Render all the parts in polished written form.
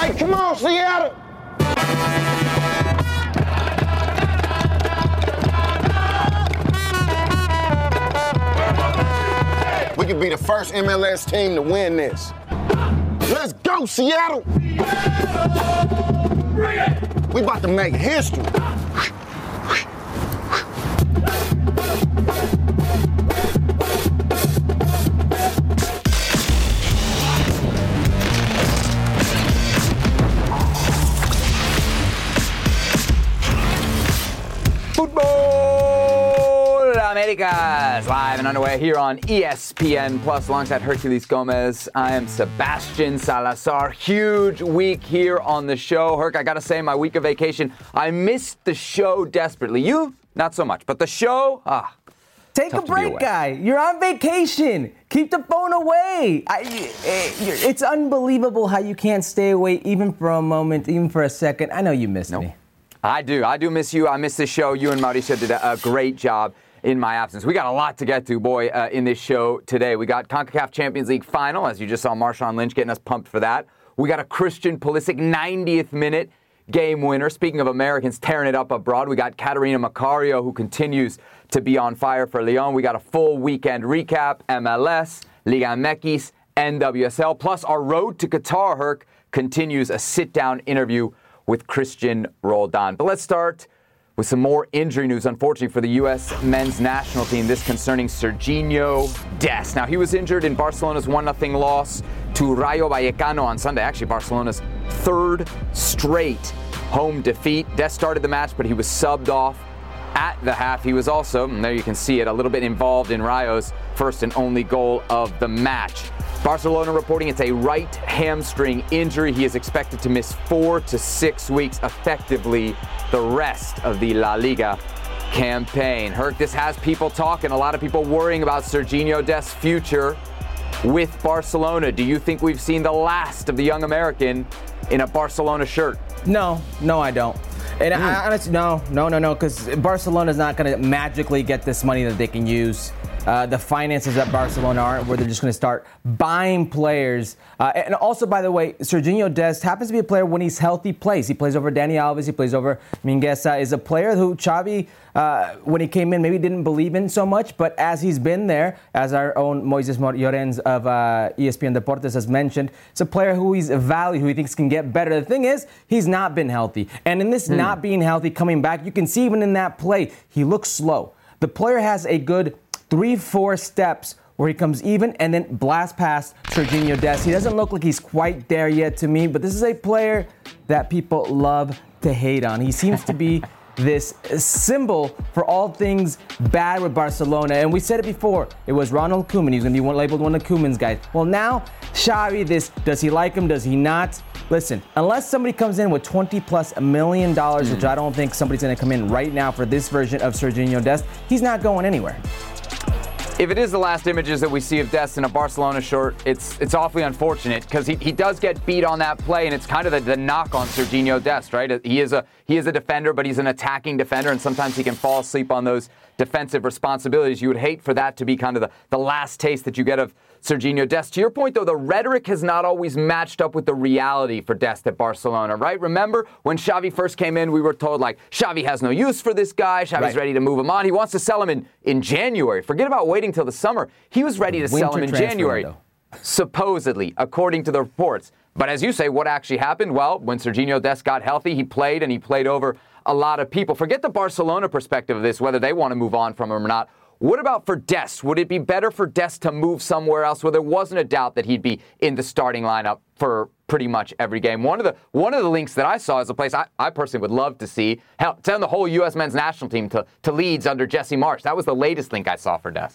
Hey, come on, Seattle. We could be the first MLS team to win this. Let's go, Seattle. We about to make history. Football Americas, live and underway here on ESPN Plus alongside Herculez Gomez. I am Sebastian Salazar. Huge week here on the show. Herc, I gotta say, my week of vacation, I missed the show desperately. You, not so much, but the show, Take a break, guy. You're on vacation. Keep the phone away. It's unbelievable how you can't stay away even for a moment, even for a second. I know you missed me. I do miss you. I miss this show. You and Mauricio did a great job in my absence. We got a lot to get to, in this show today. We got CONCACAF Champions League final, as you just saw Marshawn Lynch getting us pumped for that. We got a Christian Pulisic 90th minute game winner. Speaking of Americans tearing it up abroad, we got Catarina Macario, who continues to be on fire for Lyon. We got a full weekend recap, MLS, Liga MX, NWSL, plus our road to Qatar, Herc, continues a sit-down interview with Christian Roldan. But let's start with some more injury news, unfortunately, for the U.S. men's national team. This concerning Sergiño Dest. Now, he was injured in Barcelona's 1-0 loss to Rayo Vallecano on Sunday. Actually, Barcelona's third straight home defeat. Dest started the match, but he was subbed off at the half. He was also, and there you can see it, a little bit involved in Rayo's first and only goal of the match. Barcelona reporting it's a right hamstring injury. He is expected to miss 4 to 6 weeks, effectively the rest of the La Liga campaign. Herc, this has people talking, a lot of people worrying about Sergiño Dest's future with Barcelona. Do you think we've seen the last of the young American in a Barcelona shirt? No, I don't. And I honestly, no, because Barcelona's not going to magically get this money that they can use. The finances at Barcelona aren't where they're just going to start buying players. And also, by the way, Sergiño Dest happens to be a player when he's healthy plays. He plays over Dani Alves. He plays over Mingueza. Is a player who Xavi, when he came in, maybe didn't believe in so much. But as he's been there, as our own Moises Llorens of ESPN Deportes has mentioned, it's a player who he's valued, who he thinks can get better. The thing is, he's not been healthy. And in this not being healthy, coming back, you can see even in that play, he looks slow. The player has a good 3-4 steps where he comes even and then blasts past Sergiño Dest. He doesn't look like he's quite there yet to me, but this is a player that people love to hate on. He seems to be this symbol for all things bad with Barcelona. And we said it before, it was Ronald Koeman. He's going to be labeled one of Koeman's guys. Well, now, Xavi, does he like him? Does he not? Listen, unless somebody comes in with $20+ million, which I don't think somebody's going to come in right now for this version of Sergiño Dest, he's not going anywhere. If it is the last images that we see of Dest in a Barcelona shirt, it's awfully unfortunate because he does get beat on that play, and it's kind of the knock on Sergiño Dest, right? He is a defender, but he's an attacking defender, and sometimes he can fall asleep on those defensive responsibilities. You would hate for that to be kind of the last taste that you get of Sergiño Dest. To your point, though, the rhetoric has not always matched up with the reality for Dest at Barcelona, right? Remember when Xavi first came in, we were told, Xavi has no use for this guy. Xavi's ready to move him on. He wants to sell him in January. Forget about waiting till the summer. He was ready to sell him in January, supposedly, according to the reports. But as you say, what actually happened? Well, when Sergiño Dest got healthy, he played, and he played over a lot of people. Forget the Barcelona perspective of this, whether they want to move on from him or not. What about for Dest? Would it be better for Dest to move somewhere else where there wasn't a doubt that he'd be in the starting lineup for pretty much every game? One of the links that I saw is a place I personally would love to see. Hell, send the whole U.S. men's national team to Leeds under Jesse Marsch. That was the latest link I saw for Dest.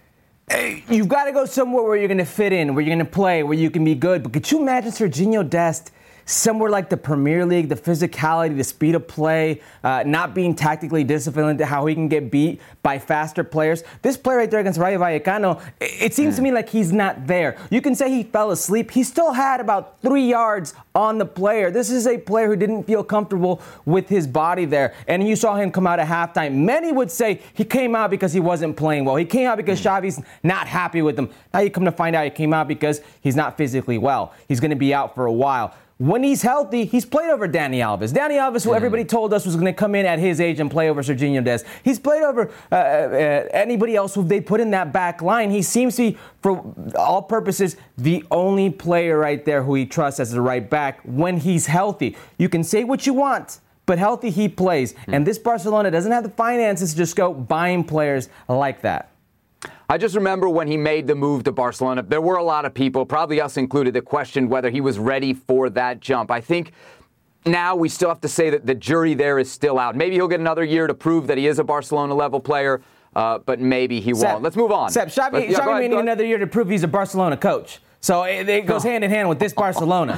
You've got to go somewhere where you're going to fit in, where you're going to play, where you can be good. But could you imagine Sergiño Dest somewhere like the Premier League, the physicality, the speed of play, not being tactically disciplined to how he can get beat by faster players? This play right there against Rayo Vallecano, it seems to me like he's not there. You can say he fell asleep. He still had about 3 yards on the player. This is a player who didn't feel comfortable with his body there. And you saw him come out at halftime. Many would say he came out because he wasn't playing well. He came out because Xavi's not happy with him. Now you come to find out he came out because he's not physically well. He's going to be out for a while. when he's healthy, he's played over Dani Alves. Dani Alves, who everybody told us was going to come in at his age and play over Sergiño Dest. He's played over anybody else who they put in that back line. He seems to be, for all purposes, the only player right there who he trusts as the right back when he's healthy. You can say what you want, but healthy he plays. And this Barcelona doesn't have the finances to just go buying players like that. I just remember when he made the move to Barcelona, there were a lot of people, probably us included, that questioned whether he was ready for that jump. I think now we still have to say that the jury there is still out. Maybe he'll get another year to prove that he is a Barcelona-level player, but maybe he won't. Let's move on. Xavi may need another year to prove he's a Barcelona coach. So it goes hand in hand with this Barcelona.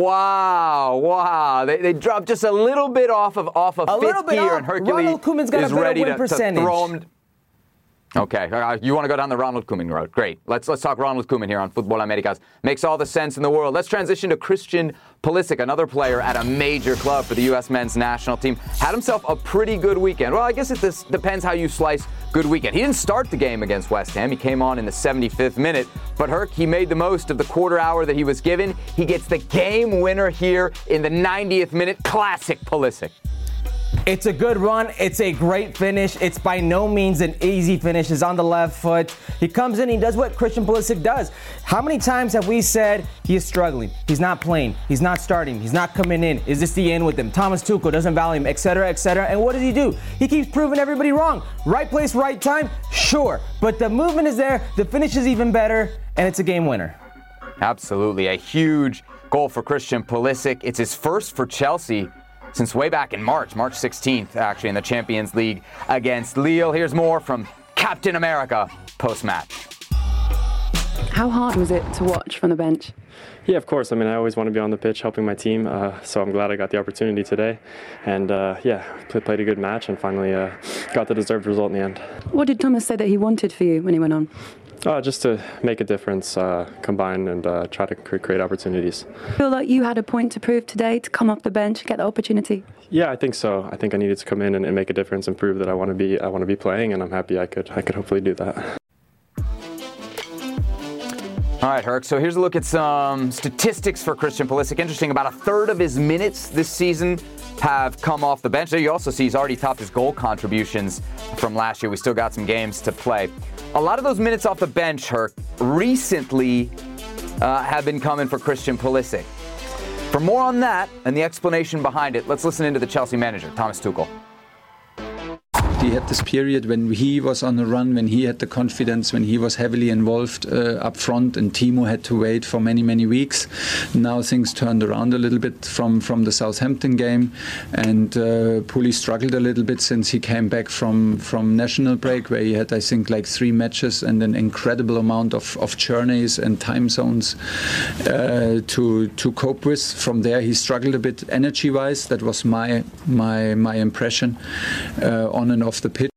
Wow. They dropped just a little bit off of fifth gear, and Herculles Ronald Koeman's got is a better ready win to percentage. throw him. Okay, you want to go down the Ronald Koeman road. Great. Let's talk Ronald Koeman here on Futbol Americas. Makes all the sense in the world. Let's transition to Christian Pulisic, another player at a major club for the U.S. men's national team. Had himself a pretty good weekend. Well, I guess it depends how you slice good weekend. He didn't start the game against West Ham. He came on in the 75th minute. But Herc, he made the most of the quarter hour that he was given. He gets the game winner here in the 90th minute. Classic Pulisic. It's a good run. It's a great finish. It's by no means an easy finish. He's on the left foot. He comes in. He does what Christian Pulisic does. How many times have we said he is struggling? He's not playing. He's not starting. He's not coming in. Is this the end with him? Thomas Tuchel doesn't value him, etc., etc. And what does he do? He keeps proving everybody wrong. Right place, right time? Sure. But the movement is there. The finish is even better. And it's a game winner. Absolutely. A huge goal for Christian Pulisic. It's his first for Chelsea since way back in March 16th, actually, in the Champions League against Lille. Here's more from Captain America post-match. How hard was it to watch from the bench? Yeah, of course. I mean, I always want to be on the pitch helping my team, so I'm glad I got the opportunity today. And, played a good match and finally got the deserved result in the end. What did Thomas say that he wanted for you when he went on? Just to make a difference, combine and try to create opportunities. Feel like you had a point to prove today to come off the bench, get the opportunity? Yeah, I think so. I think I needed to come in and make a difference and prove that I want to be playing, and I'm happy I could hopefully do that. All right, Herc, so here's a look at some statistics for Christian Pulisic. Interesting, about a third of his minutes this season have come off the bench. There you also see he's already topped his goal contributions from last year. We still got some games to play. A lot of those minutes off the bench, Herc, recently have been coming for Christian Pulisic. For more on that and the explanation behind it, let's listen into the Chelsea manager, Thomas Tuchel. He had this period when he was on the run, when he had the confidence, when he was heavily involved up front, and Timo had to wait for many, many weeks. Now things turned around a little bit from the Southampton game, and Pulisic struggled a little bit since he came back from national break, where he had, I think, like 3 matches and an incredible amount of journeys and time zones to cope with. From there, he struggled a bit energy-wise. That was my impression on and off the pitch.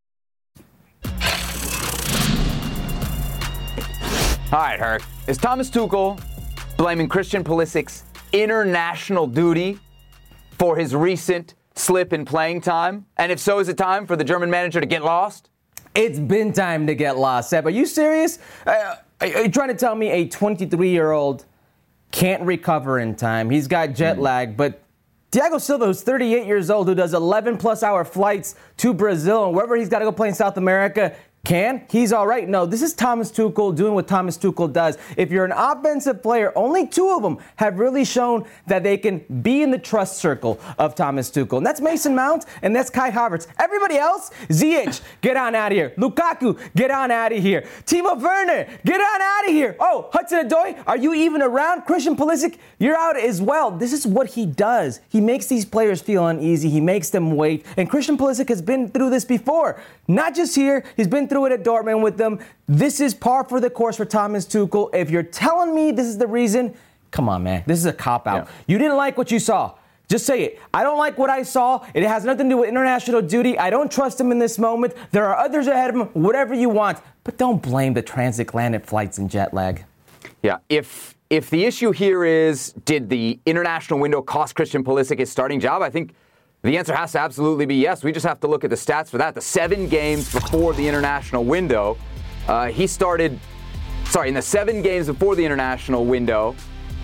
All right, Herc. Is Thomas Tuchel blaming Christian Pulisic's international duty for his recent slip in playing time? And if so, is it time for the German manager to get lost? It's been time to get lost, Seb. Are you serious? Are you trying to tell me a 23-year-old can't recover in time? He's got jet lag, but Thiago Silva, who's 38 years old, who does 11-plus-hour flights to Brazil and wherever he's got to go play in South America, he's all right. No, this is Thomas Tuchel doing what Thomas Tuchel does. If you're an offensive player, only 2 of them have really shown that they can be in the trust circle of Thomas Tuchel. And that's Mason Mount and that's Kai Havertz. Everybody else, Ziyech, get on out of here. Lukaku, get on out of here. Timo Werner, get on out of here. Oh, Hudson-Odoi, are you even around? Christian Pulisic, you're out as well. This is what he does. He makes these players feel uneasy. He makes them wait. And Christian Pulisic has been through this before. Not just here. He's been through it at Dortmund with them. This is par for the course for Thomas Tuchel. If you're telling me this is the reason, come on, man. This is a cop-out. Yeah. You didn't like what you saw. Just say it. I don't like what I saw. It has nothing to do with international duty. I don't trust him in this moment. There are others ahead of him. Whatever you want. But don't blame the transatlantic flights and jet lag. Yeah, if the issue here is, did the international window cost Christian Pulisic his starting job? I think the answer has to absolutely be yes. We just have to look at the stats for that. The 7 games before the international window, in the 7 games before the international window,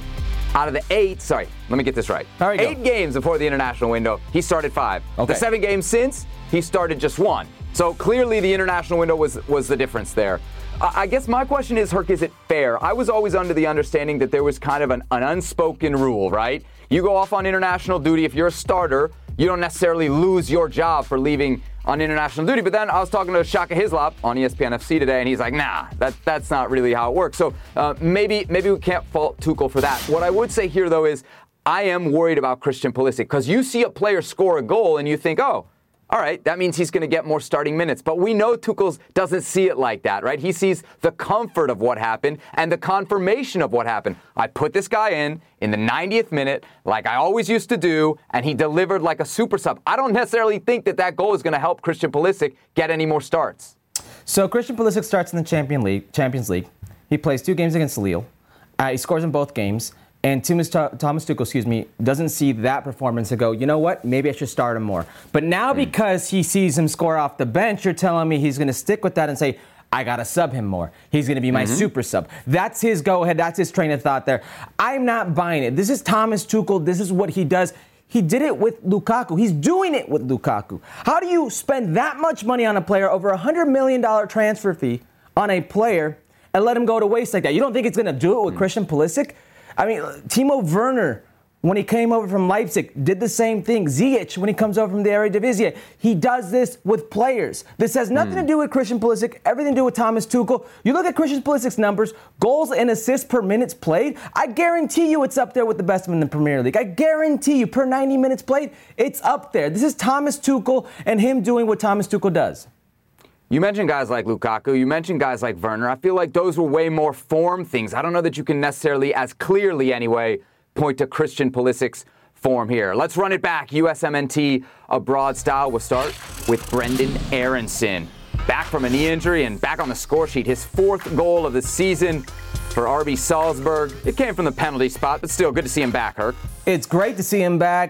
Out of the 8, sorry, let me get this right. 8 games before the international window, he started 5. Okay. The 7 games since, he started just 1. So clearly the international window was the difference there. I guess my question is, Herc, is it fair? I was always under the understanding that there was kind of an unspoken rule, right? You go off on international duty. If you're a starter, you don't necessarily lose your job for leaving on international duty. But then I was talking to Shaka Hislop on ESPN FC today, and he's like, nah, that's not really how it works. So maybe we can't fault Tuchel for that. What I would say here, though, is I am worried about Christian Pulisic, because you see a player score a goal and you think, oh, all right, that means he's going to get more starting minutes. But we know Tuchel doesn't see it like that, right? He sees the comfort of what happened and the confirmation of what happened. I put this guy in the 90th minute, like I always used to do, and he delivered like a super sub. I don't necessarily think that goal is going to help Christian Pulisic get any more starts. So Christian Pulisic starts in the Champions League. He plays 2 games against Lille. He scores in both games. And Thomas Tuchel, doesn't see that performance and go, you know what, maybe I should start him more. But now because he sees him score off the bench, you're telling me he's going to stick with that and say, I got to sub him more. He's going to be my super sub. That's his go-ahead. That's his train of thought there. I'm not buying it. This is Thomas Tuchel. This is what he does. He did it with Lukaku. He's doing it with Lukaku. How do you spend that much money on a player, over $100 million transfer fee on a player, and let him go to waste like that? You don't think it's going to do it with Christian Pulisic? I mean, Timo Werner, when he came over from Leipzig, did the same thing. Ziyech, when he comes over from the Eredivisie, he does this with players. This has nothing to do with Christian Pulisic, everything to do with Thomas Tuchel. You look at Christian Pulisic's numbers, goals and assists per minutes played, I guarantee you it's up there with the best in the Premier League. I guarantee you, per 90 minutes played, it's up there. This is Thomas Tuchel and him doing what Thomas Tuchel does. You mentioned guys like Lukaku. You mentioned guys like Werner. I feel like those were way more form things. I don't know that you can necessarily, as clearly anyway, point to Christian Pulisic's form here. Let's run it back. USMNT abroad style. We'll start with Brendan Aronson. Back from a knee injury and back on the score sheet. His 4th goal of the season for RB Salzburg. It came from the penalty spot, but still good to see him back, Herc. It's great to see him back.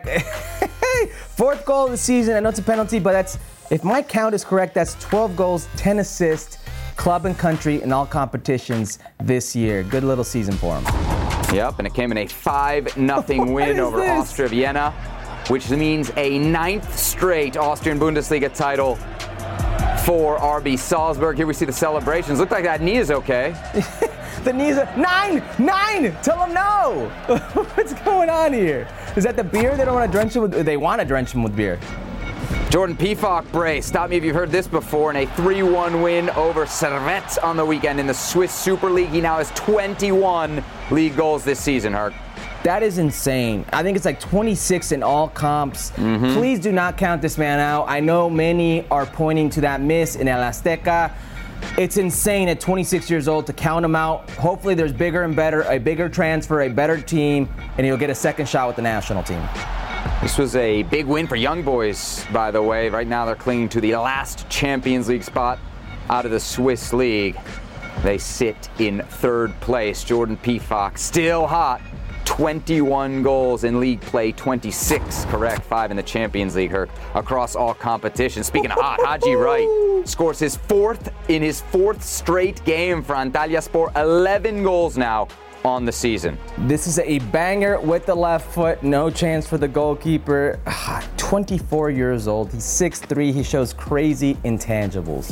4th goal of the season. I know it's a penalty, but that's, if my count is correct, that's 12 goals, 10 assists, club and country in all competitions this year. Good little season for him. Yep, and it came in a 5-0 win over Austria Vienna, which means a 9th straight Austrian Bundesliga title for RB Salzburg. Here we see the celebrations. Look like that knee is okay. The knees are 9! Tell them no! What's going on here? Is that the beer? They don't want to drench him with. They want to drench him with beer. Jordan Pefok brace. Stop me if you've heard this before. In a 3-1 win over Servette on the weekend in the Swiss Super League. He now has 21 league goals this season, Herc. That is insane. I think it's like 26 in all comps. Please do not count this man out. I know many are pointing to that miss in El Azteca. It's insane at 26 years old to count him out. Hopefully there's bigger and better, a bigger transfer, a better team, and he'll get a second shot with the national team. This was a big win for Young Boys, by the way. Right now they're clinging to the last Champions League spot out of the Swiss League. They sit in 3rd place. Jordan Pefok still hot. 21 goals in league play, 26, correct, 5 in the Champions League, Herc, across all competitions. Speaking of hot, Haji Wright scores his 4th straight game for Antalyaspor, 11 goals now on the season. This is a banger with the left foot, no chance for the goalkeeper. 24 years old, he's 6'3", he shows crazy intangibles.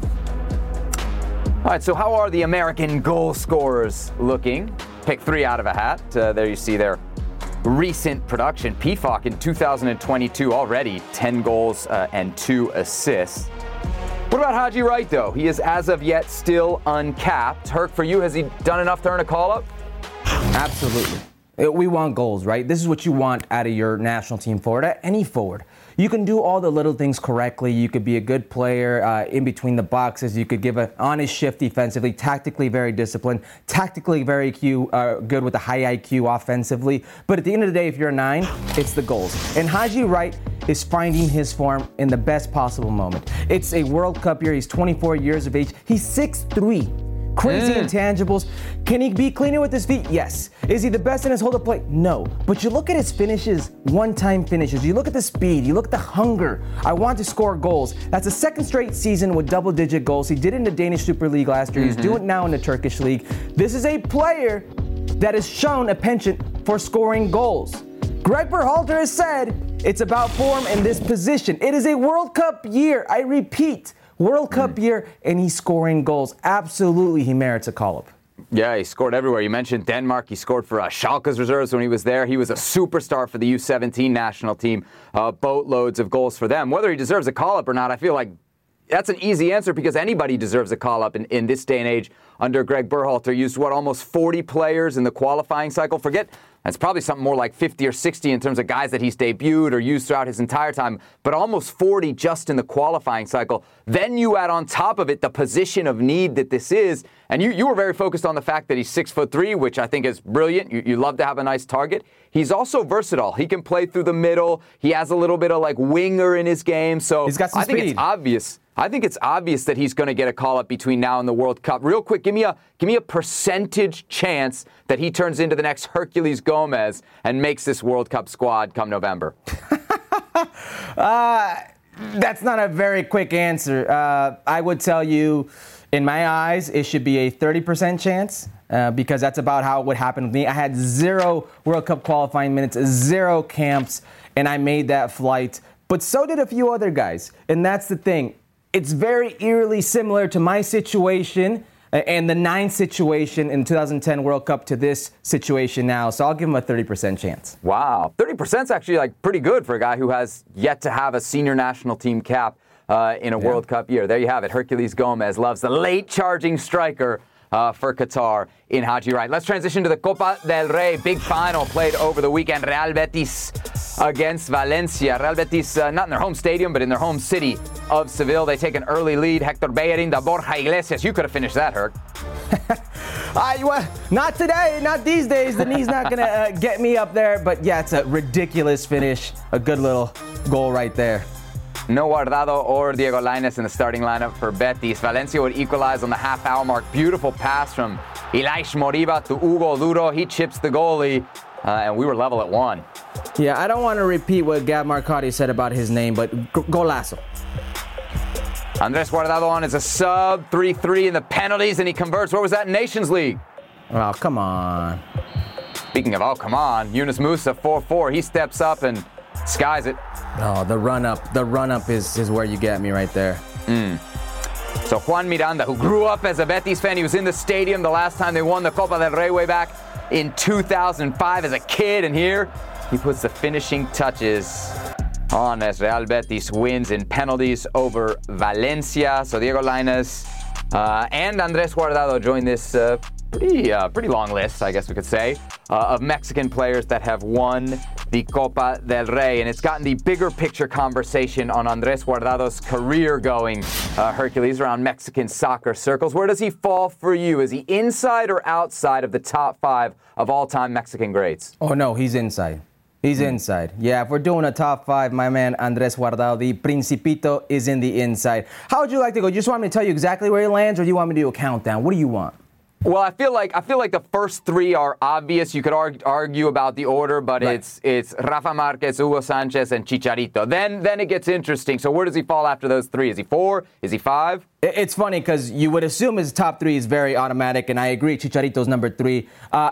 All right, so how are the American goal scorers looking? Pick 3 out of a hat. There you see their recent production. Pefok in 2022 already 10 goals and 2 assists. What about Haji Wright, though? He is, as of yet, still uncapped. Herc, for you, has he done enough to earn a call-up? Absolutely. We want goals, right? This is what you want out of your national team forward, any forward. You can do all the little things correctly. You could be a good player in between the boxes. You could give an honest shift defensively, tactically very disciplined, tactically very good with a high IQ offensively. But at the end of the day, if you're a 9, it's the goals. And Haji Wright is finding his form in the best possible moment. It's a World Cup year. He's 24 years of age. He's 6'3". Crazy intangibles. Can he be cleaner with his feet? Yes. Is he the best in his hold-up play? No. But you look at his finishes, one-time finishes. You look at the speed. You look at the hunger. I want to score goals. That's a 2nd straight season with double-digit goals. He did it in the Danish Super League last year. He's doing it now in the Turkish League. This is a player that has shown a penchant for scoring goals. Greg Berhalter has said it's about form in this position. It is a World Cup year. I repeat, World Cup year, and he's scoring goals. Absolutely, he merits a call-up. Yeah, he scored everywhere. You mentioned Denmark. He scored for Schalke's reserves when he was there. He was a superstar for the U17 national team. Boatloads of goals for them. Whether he deserves a call-up or not, I feel like that's an easy answer because anybody deserves a call-up in this day and age under Greg Berhalter. Used, almost 40 players in the qualifying cycle. That's probably something more like 50 or 60 in terms of guys that he's debuted or used throughout his entire time, but almost 40 just in the qualifying cycle. Then you add on top of it the position of need that this is, and you were very focused on the fact that he's 6'3", which I think is brilliant. You love to have a nice target. He's also versatile. He can play through the middle. He has a little bit of winger in his game, so he's got some speed. It's obvious. I think it's obvious that he's going to get a call-up between now and the World Cup. Real quick, give me a percentage chance that he turns into the next Herculez Gomez and makes this World Cup squad come November. That's not a very quick answer. I would tell you, in my eyes, it should be a 30% chance because that's about how it would happen with me. I had 0 World Cup qualifying minutes, 0 camps, and I made that flight. But so did a few other guys, and that's the thing. It's very eerily similar to my situation and the 9 situation in 2010 World Cup to this situation now. So I'll give him a 30% chance. Wow. 30% is actually pretty good for a guy who has yet to have a senior national team cap in a World Cup year. There you have it. Herculez Gomez loves the late charging striker for Qatar in Haji Wright. Let's transition to the Copa del Rey. Big final played over the weekend. Real Betis against Valencia. Real Betis, not in their home stadium, but in their home city of Seville. They take an early lead. Hector Bellerin, Borja Iglesias. You could have finished that, Herc. Not today, not these days. The knee's not going to get me up there. But yeah, it's a ridiculous finish. A good little goal right there. No Guardado or Diego Lainez in the starting lineup for Betis. Valencia would equalize on the half-hour mark. Beautiful pass from Ilaish Moriba to Hugo Duro. He chips the goalie, and we were level at 1. Yeah, I don't want to repeat what Gab Marcotti said about his name, but golazo. Andres Guardado on is a sub, 3-3 in the penalties, and he converts. What was that, Nations League? Oh, come on. Speaking of, come on, Yunus Musa, 4-4. He steps up and skies it. Oh, the run-up is where you get me right there. So Juan Miranda, who grew up as a Betis fan, he was in the stadium the last time they won the Copa del Rey way back in 2005 as a kid, and here he puts the finishing touches on as Real Betis wins in penalties over Valencia. So Diego Lainez and Andres Guardado join this pretty long list, I guess we could say, of Mexican players that have won the Copa del Rey. And it's gotten the bigger picture conversation on Andres Guardado's career going, Hercules, around Mexican soccer circles. Where does he fall for you? Is he inside or outside of the top 5 of all-time Mexican greats? Oh, no, he's inside. He's inside. Yeah, if we're doing a top 5, my man Andres Guardado, the Principito, is in the inside. How would you like to go? You just want me to tell you exactly where he lands, or do you want me to do a countdown? What do you want? Well, I feel like the first 3 are obvious. You could argue about the order, but right. It's Rafa Marquez, Hugo Sanchez, and Chicharito. Then it gets interesting. So where does he fall after those 3? Is he 4? Is he 5? It's funny because you would assume his top 3 is very automatic, and I agree. Chicharito's number 3.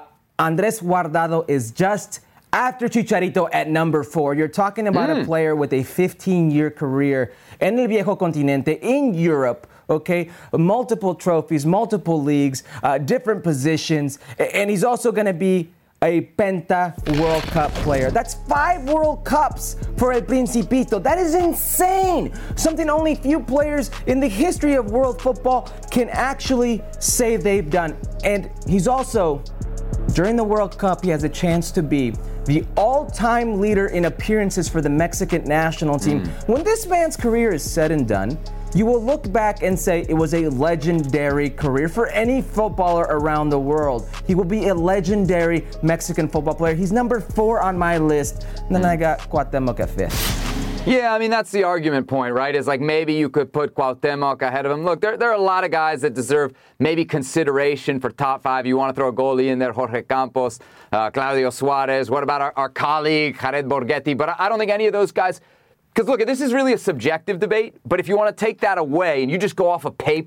Andres Guardado is just after Chicharito at number 4. You're talking about a player with a 15-year career en el Viejo Continente in Europe. Okay, multiple trophies, multiple leagues, different positions, and he's also going to be a Penta World Cup player. That's 5 World Cups for El Principito. That is insane. Something only few players in the history of world football can actually say they've done. And he's also, during the World Cup, he has a chance to be the all-time leader in appearances for the Mexican national team. When this man's career is said and done, you will look back and say it was a legendary career for any footballer around the world. He will be a legendary Mexican football player. He's number 4 on my list. And then I got Cuauhtémoc at 5th. Yeah, I mean, that's the argument point, right? Is like maybe you could put Cuauhtémoc ahead of him. Look, there are a lot of guys that deserve maybe consideration for top 5. You want to throw a goalie in there, Jorge Campos, Claudio Suarez. What about our colleague, Jared Borghetti? But I don't think any of those guys... Because, look, this is really a subjective debate, but if you want to take that away and you just go off of paper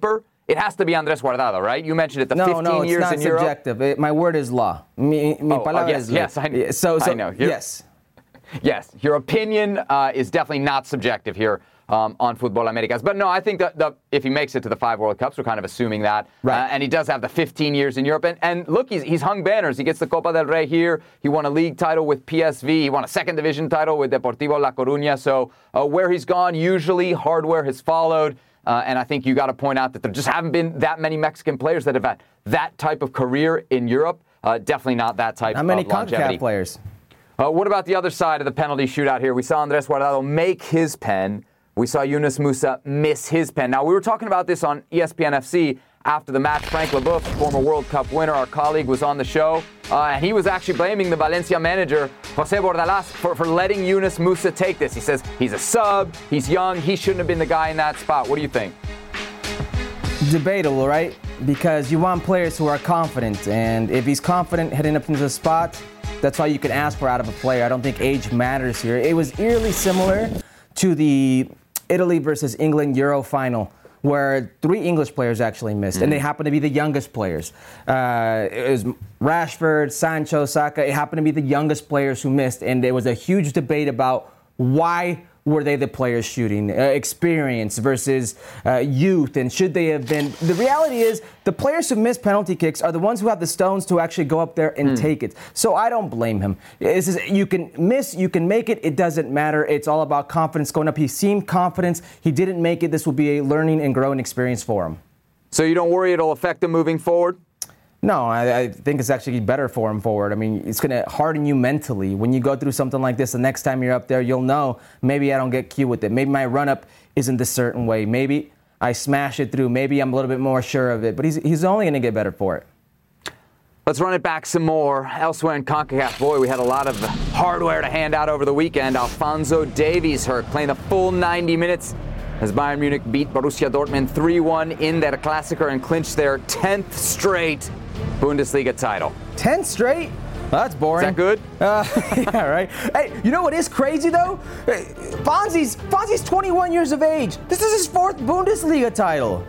it has to be Andres Guardado, right? You mentioned it, the 15 years in Europe. No, it's not subjective. My word is law. Mi palabra yes, es ley. yes, I know. I know. Yes. Yes, your opinion is definitely not subjective here on Futbol Americas. But no, I think that if he makes it to the 5 World Cups, we're kind of assuming that. Right. And he does have the 15 years in Europe. And look, he's hung banners. He gets the Copa del Rey here. He won a league title with PSV. He won a second division title with Deportivo La Coruña. So where he's gone, usually hardware has followed. And I think you got to point out that there just haven't been that many Mexican players that have had that type of career in Europe. Definitely not that type of longevity. How many CONCACAF players? What about the other side of the penalty shootout here? We saw Andres Guardado make his pen. We saw Yunus Musa miss his pen. Now, we were talking about this on ESPN FC after the match. Frank Leboeuf, former World Cup winner, our colleague, was on the show. And he was actually blaming the Valencia manager, Jose Bordalas, for letting Yunus Musa take this. He says he's a sub, he's young, he shouldn't have been the guy in that spot. What do you think? Debatable, right? Because you want players who are confident. And if he's confident heading up into the spot, that's all you can ask for out of a player. I don't think age matters here. It was eerily similar to the Italy versus England Euro final, where 3 English players actually missed, and they happened to be the youngest players. It was Rashford, Sancho, Saka. It happened to be the youngest players who missed, and there was a huge debate about why were they the players shooting, experience versus youth, and should they have been. The reality is the players who miss penalty kicks are the ones who have the stones to actually go up there and take it. So I don't blame him. You can miss, you can make it, it doesn't matter. It's all about confidence going up. He seemed confident. He didn't make it. This will be a learning and growing experience for him. So you don't worry it'll affect him moving forward? No, I think it's actually better for him forward. I mean, it's going to harden you mentally. When you go through something like this, the next time you're up there, you'll know, maybe I don't get cute with it. Maybe my run-up isn't this certain way. Maybe I smash it through. Maybe I'm a little bit more sure of it. But he's only going to get better for it. Let's run it back some more. Elsewhere in CONCACAF, boy, we had a lot of hardware to hand out over the weekend. Alphonso Davies hurt, playing the full 90 minutes as Bayern Munich beat Borussia Dortmund 3-1 in their Klassiker and clinched their 10th straight Bundesliga title. 10 straight? Well, that's boring. Is that good? Yeah, right. Hey, you know what is crazy, though? Fonzie's 21 years of age. This is his 4th Bundesliga title.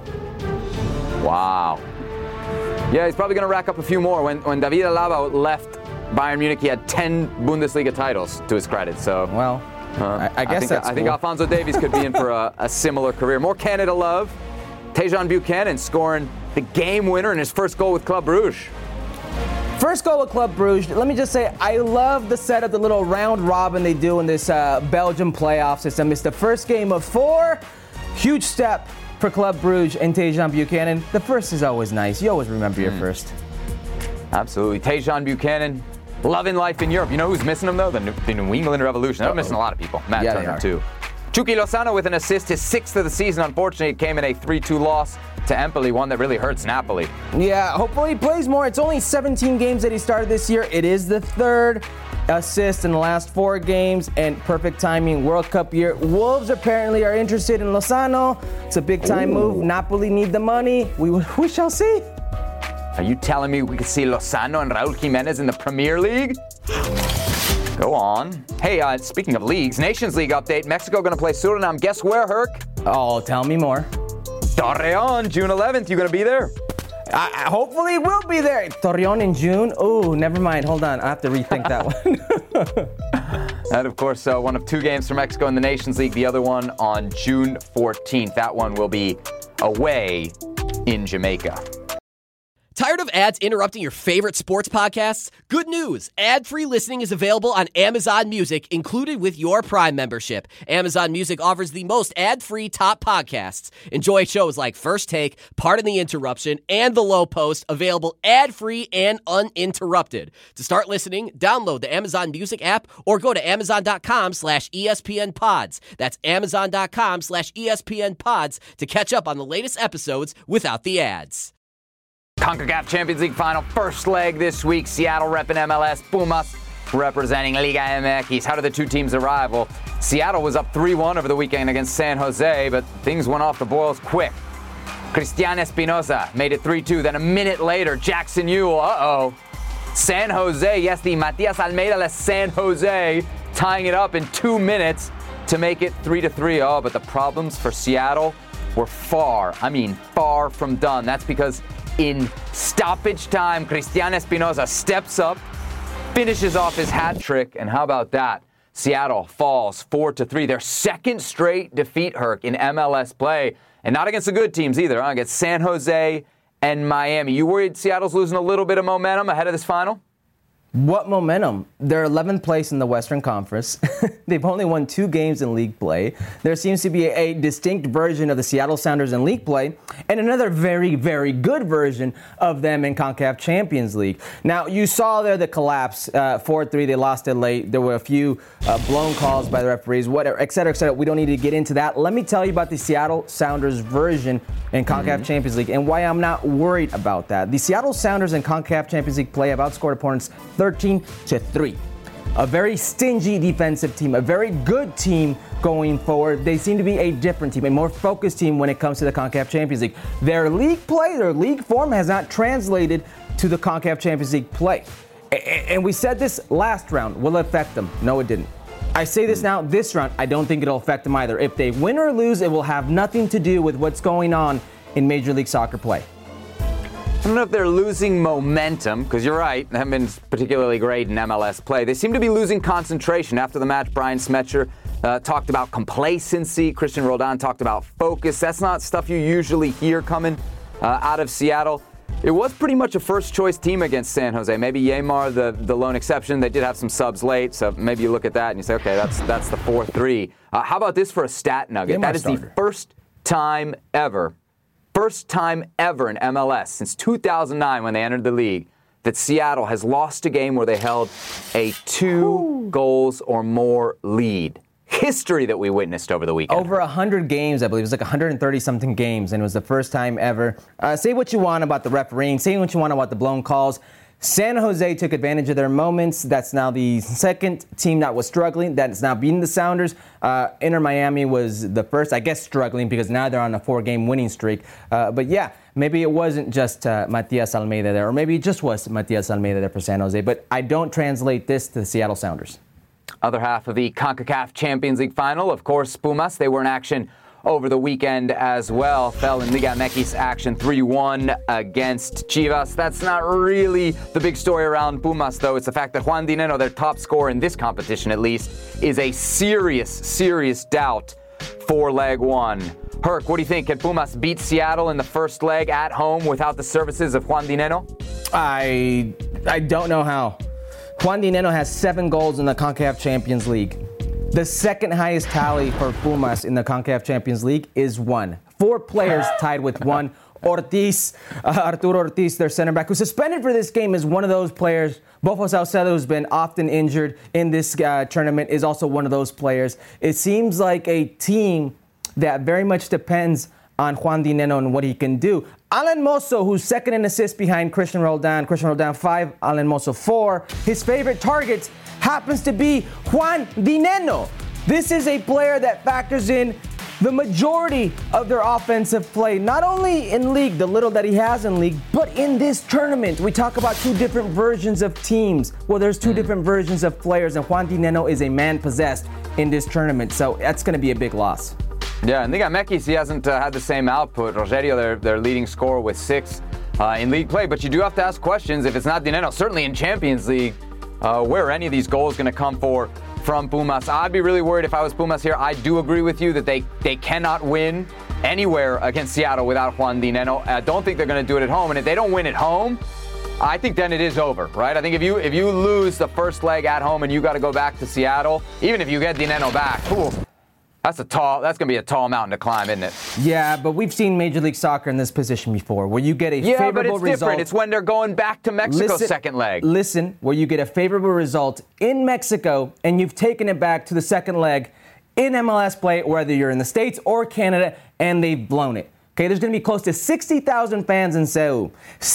Wow. Yeah, he's probably going to rack up a few more. When David Alaba left Bayern Munich, he had 10 Bundesliga titles to his credit. So, well, I guess that's cool. I think Alphonso Davies could be in for a similar career. More Canada love. Tejan Buchanan scoring the game winner in his first goal with Club Brugge. First goal with Club Brugge. Let me just say, I love the setup, the little round robin they do in this Belgium playoff system. It's the first game of 4. Huge step for Club Brugge and Tejan Buchanan. The first is always nice. You always remember your first. Absolutely. Tejan Buchanan, loving life in Europe. You know who's missing him, though? The New England Revolution. They're missing a lot of people. Matt Turner, too. Chucky Lozano with an assist, his 6th of the season. Unfortunately, it came in a 3-2 loss to Empoli, one that really hurts Napoli. Yeah, hopefully he plays more. It's only 17 games that he started this year. It is the 3rd assist in the last 4 games, and perfect timing, World Cup year. Wolves apparently are interested in Lozano. It's a big-time move. Napoli need the money. We shall see. Are you telling me we could see Lozano and Raul Jimenez in the Premier League? Go on. Hey, speaking of leagues, Nations League update. Mexico going to play Suriname. Guess where, Herc? Oh, tell me more. Torreon, June 11th. You going to be there? I hopefully will be there. Torreon in June? Oh, never mind. Hold on. I have to rethink that one. And, of course, one of 2 games for Mexico in the Nations League. The other one on June 14th. That one will be away in Jamaica. Tired of ads interrupting your favorite sports podcasts? Good news! Ad-free listening is available on Amazon Music, included with your Prime membership. Amazon Music offers the most ad-free top podcasts. Enjoy shows like First Take, Pardon the Interruption, and The Low Post, available ad-free and uninterrupted. To start listening, download the Amazon Music app or go to amazon.com/ESPNpods. That's amazon.com/ESPNpods to catch up on the latest episodes without the ads. CONCACAF Champions League final, first leg this week. Seattle repping MLS, Pumas representing Liga MX. How did the 2 teams arrive? Well, Seattle was up 3-1 over the weekend against San Jose, but things went off the boils quick. Cristian Espinosa made it 3-2. Then a minute later, Jackson Ewell, San Jose, yes, the Matias Almeida-less San Jose, tying it up in 2 minutes to make it 3-3. Oh, but the problems for Seattle were far from done. That's because in stoppage time, Cristian Espinoza steps up, finishes off his hat trick, and how about that? Seattle falls 4-3. Their second straight defeat, Herc, in MLS play. And not against the good teams either, against San Jose and Miami. You worried Seattle's losing a little bit of momentum ahead of this final? What momentum? They're 11th place in the Western Conference. They've only won 2 games in league play. There seems to be a distinct version of the Seattle Sounders in league play and another very, very good version of them in CONCACAF Champions League. Now, you saw there the collapse, 4-3. They lost it late. There were a few blown calls by the referees, whatever, et cetera, et cetera. We don't need to get into that. Let me tell you about the Seattle Sounders version in CONCACAF Champions League and why I'm not worried about that. The Seattle Sounders in CONCACAF Champions League play have outscored opponents 13-3. A very stingy defensive team, a very good team going forward. They seem to be a different team, a more focused team when it comes to the CONCACAF Champions League. Their league play, their league form has not translated to the CONCACAF Champions League play. And we said this last round. Will it affect them? No, it didn't. I say this now, this round, I don't think it'll affect them either. If they win or lose, it will have nothing to do with what's going on in Major League Soccer play. I don't know if they're losing momentum, because you're right, they haven't been particularly great in MLS play. They seem to be losing concentration. After the match, Brian Smetcher talked about complacency. Christian Roldan talked about focus. That's not stuff you usually hear coming out of Seattle. It was pretty much a first-choice team against San Jose. Maybe Yeimar, the lone exception. They did have some subs late, so maybe you look at that and you say, okay, that's the 4-3. How about this for a stat nugget? That is the first time ever in MLS since 2009 when they entered the league that Seattle has lost a game where they held a 2 goals or more lead. History that we witnessed over the weekend. Over 100 games, I believe. It was like 130-something games, and it was the first time ever. Say what you want about the refereeing. Say what you want about the blown calls. San Jose took advantage of their moments. That's now the second team that was struggling. That is now beating the Sounders. Inter Miami was the first, I guess, struggling because now they're on a 4-game winning streak. But yeah, maybe it wasn't just Matias Almeida there, or maybe it just was Matias Almeida there for San Jose. But I don't translate this to the Seattle Sounders. Other half of the CONCACAF Champions League final, of course, Pumas. They were in action over the weekend as well. Fell in Liga MX action 3-1 against Chivas. That's not really the big story around Pumas, though. It's the fact that Juan Dineno, their top scorer in this competition at least, is a serious doubt for leg one. Herc, what do you think? Can Pumas beat Seattle in the first leg at home without the services of Juan Dineno? I don't know how. Juan Dineno has 7 goals in the CONCACAF Champions League. The second highest tally for Pumas in the CONCACAF Champions League is 1. 4 players tied with 1. Arturo Ortiz, their center back, who's suspended for this game, is one of those players. Bofo Salcedo, who's been often injured in this tournament, is also one of those players. It seems like a team that very much depends on Juan Dineno and what he can do. Alan Mozo, who's second in assists behind Christian Roldan 5, Alan Mozo 4. His favorite target happens to be Juan Dineno. This is a player that factors in the majority of their offensive play, not only in league, the little that he has in league, but in this tournament. We talk about 2 different versions of teams. Well, there's 2 different versions of players, and Juan Dineno is a man possessed in this tournament, so that's going to be a big loss. Yeah, and Liga MX, he hasn't had the same output. Rogerio, their leading scorer, with 6 in league play. But you do have to ask questions. If it's not Dineno, certainly in Champions League, where are any of these goals going to come from Pumas? I'd be really worried if I was Pumas here. I do agree with you that they cannot win anywhere against Seattle without Juan Dineno. I don't think they're going to do it at home. And if they don't win at home, I think then it is over, right? I think if you lose the first leg at home and you got to go back to Seattle, even if you get Dineno back, that's going to be a tall mountain to climb, isn't it? Yeah, but we've seen Major League Soccer in this position before, where you get a favorable result. Yeah, but it's different. It's when they're going back to Mexico second leg. Listen, where you get a favorable result in Mexico, and you've taken it back to the second leg in MLS play, whether you're in the States or Canada, and they've blown it. Okay, there's going to be close to 60,000 fans in Seoul.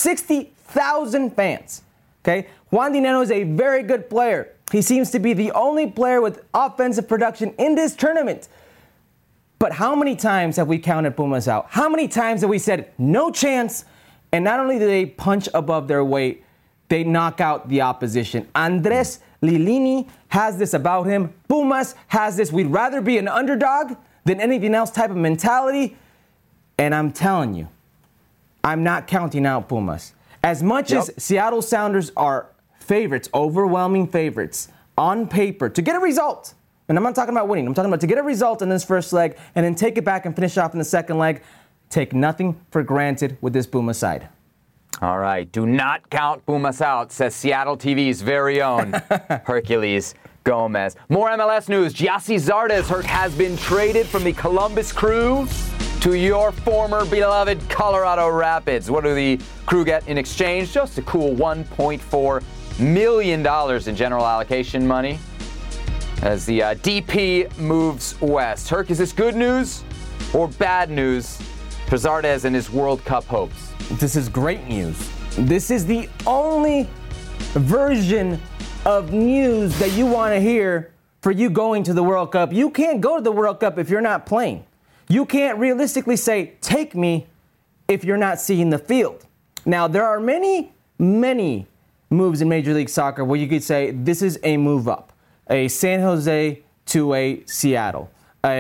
60,000 fans. Okay, Juan Dineno is a very good player. He seems to be the only player with offensive production in this tournament. But how many times have we counted Pumas out? How many times have we said, no chance? And not only do they punch above their weight, they knock out the opposition. Andres Lilini has this about him. Pumas has this, we'd rather be an underdog than anything else type of mentality. And I'm telling you, I'm not counting out Pumas. As much as Seattle Sounders are favorites, overwhelming favorites, on paper, to get a result, and I'm not talking about winning, I'm talking about to get a result in this first leg and then take it back and finish off in the second leg, take nothing for granted with this Puma side. All right, do not count Pumas out, says Seattle TV's very own Herculez Gomez. More MLS news. Gyasi Zardes has been traded from the Columbus Crew to your former beloved Colorado Rapids. What do the Crew get in exchange? Just a cool $1.4 million in general allocation money as the DP moves west. Herc, is this good news or bad news for Zardes and his World Cup hopes? This is great news. This is the only version of news that you want to hear for you going to the World Cup. You can't go to the World Cup if you're not playing. You can't realistically say, take me, if you're not seeing the field. Now, there are many, many moves in Major League Soccer where you could say this is a move up. A San Jose to a Seattle.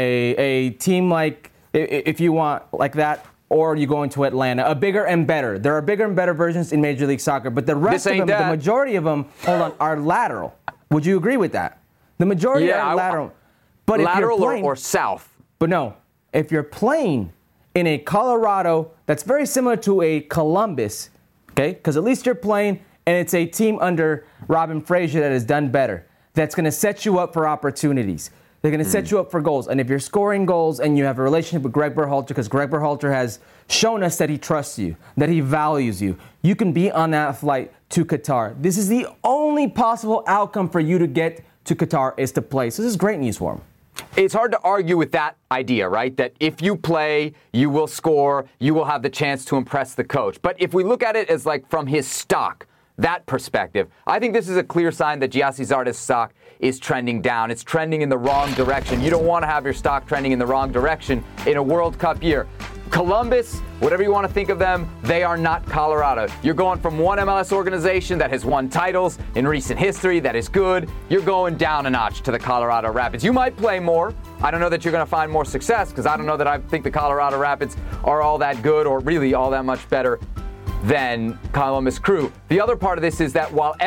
A team like, if you want, like that, or you go into Atlanta. A bigger and better. There are bigger and better versions in Major League Soccer, but the rest of them, the majority of them, are lateral. Would you agree with that? The majority are lateral. But lateral if you're playing, or south. But no. If you're playing in a Colorado that's very similar to a Columbus, okay, because at least you're playing and it's a team under Robin Fraser that has done better, that's going to set you up for opportunities. They're going to set you up for goals. And if you're scoring goals and you have a relationship with Greg Berhalter, because Greg Berhalter has shown us that he trusts you, that he values you, you can be on that flight to Qatar. This is the only possible outcome for you to get to Qatar is to play. So this is great news for him. It's hard to argue with that idea, right? That if you play, you will score, you will have the chance to impress the coach. But if we look at it as like from his stock, that perspective, I think this is a clear sign that Gyasi Zardes' stock is trending down. It's trending in the wrong direction. You don't want to have your stock trending in the wrong direction in a World Cup year. Columbus, whatever you want to think of them, they are not Colorado. You're going from one MLS organization that has won titles in recent history that is good. You're going down a notch to the Colorado Rapids. You might play more. I don't know that you're going to find more success because I don't know that I think the Colorado Rapids are all that good or really all that much better than Columbus Crew. The other part of this is that while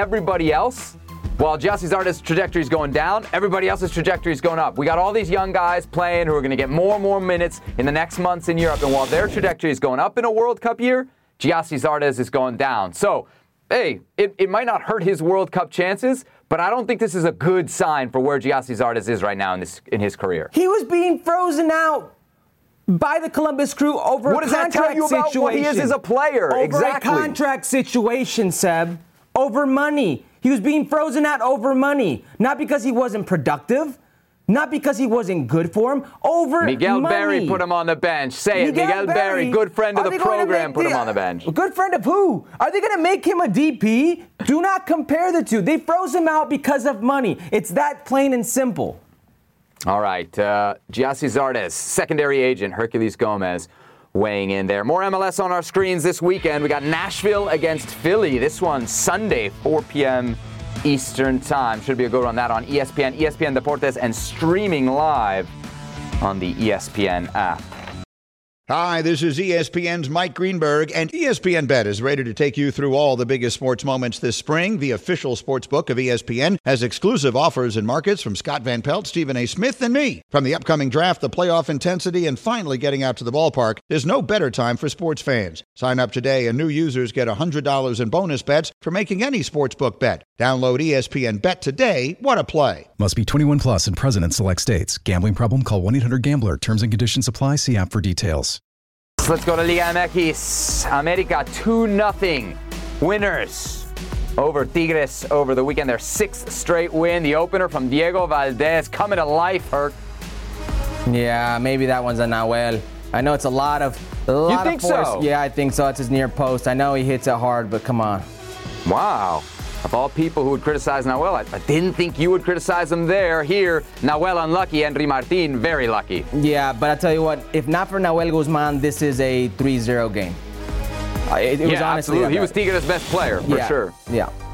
Gyasi Zardes' trajectory is going down, everybody else's trajectory is going up. We got all these young guys playing who are going to get more and more minutes in the next months in Europe. And while their trajectory is going up in a World Cup year, Gyasi Zardes is going down. So, hey, it might not hurt his World Cup chances, but I don't think this is a good sign for where Gyasi Zardes is right now in his career. He was being frozen out by the Columbus Crew over a contract situation. What does that tell you about what he is as a player? Over a contract situation, Seb. Over money. He was being frozen out over money. Not because he wasn't productive. Not because he wasn't good for him. Over Miguel money. Berry put him on the bench. Say it. Miguel Berry, good friend of the program, put him on the bench. Good friend of who? Are they going to make him a DP? Do not compare the two. They froze him out because of money. It's that plain and simple. All right. Gyasi Zardes, secondary agent, Herculez Gomez, weighing in there. More MLS on our screens this weekend. We got Nashville against Philly. This one Sunday, 4 p.m. Eastern Time. Should be a good one on that on ESPN, ESPN Deportes, and streaming live on the ESPN app. Hi, this is ESPN's Mike Greenberg, and ESPN Bet is ready to take you through all the biggest sports moments this spring. The official sports book of ESPN has exclusive offers and markets from Scott Van Pelt, Stephen A. Smith, and me. From the upcoming draft, the playoff intensity, and finally getting out to the ballpark, there's no better time for sports fans. Sign up today, and new users get $100 in bonus bets for making any sportsbook bet. Download ESPN Bet today. What a play. Must be 21 plus and present in select states. Gambling problem? Call 1-800-GAMBLER. Terms and conditions apply. See app for details. Let's go to Liga MX. América 2-0 winners over Tigres over the weekend. Their sixth straight win. The opener from Diego Valdez coming to life, Herc. Yeah, maybe that one's a Nahuel. I know it's a lot of You think force. so? Yeah, I think so. It's his near post. I know he hits it hard, but come on. Wow. Of all people who would criticize Nahuel, I didn't think you would criticize him there. Here, Nahuel unlucky, Henry Martin very lucky. Yeah, but I tell you what, if not for Nahuel Guzman, this is a 3-0 game. It was honestly absolutely. He was Tigres' best player, for sure. Yeah.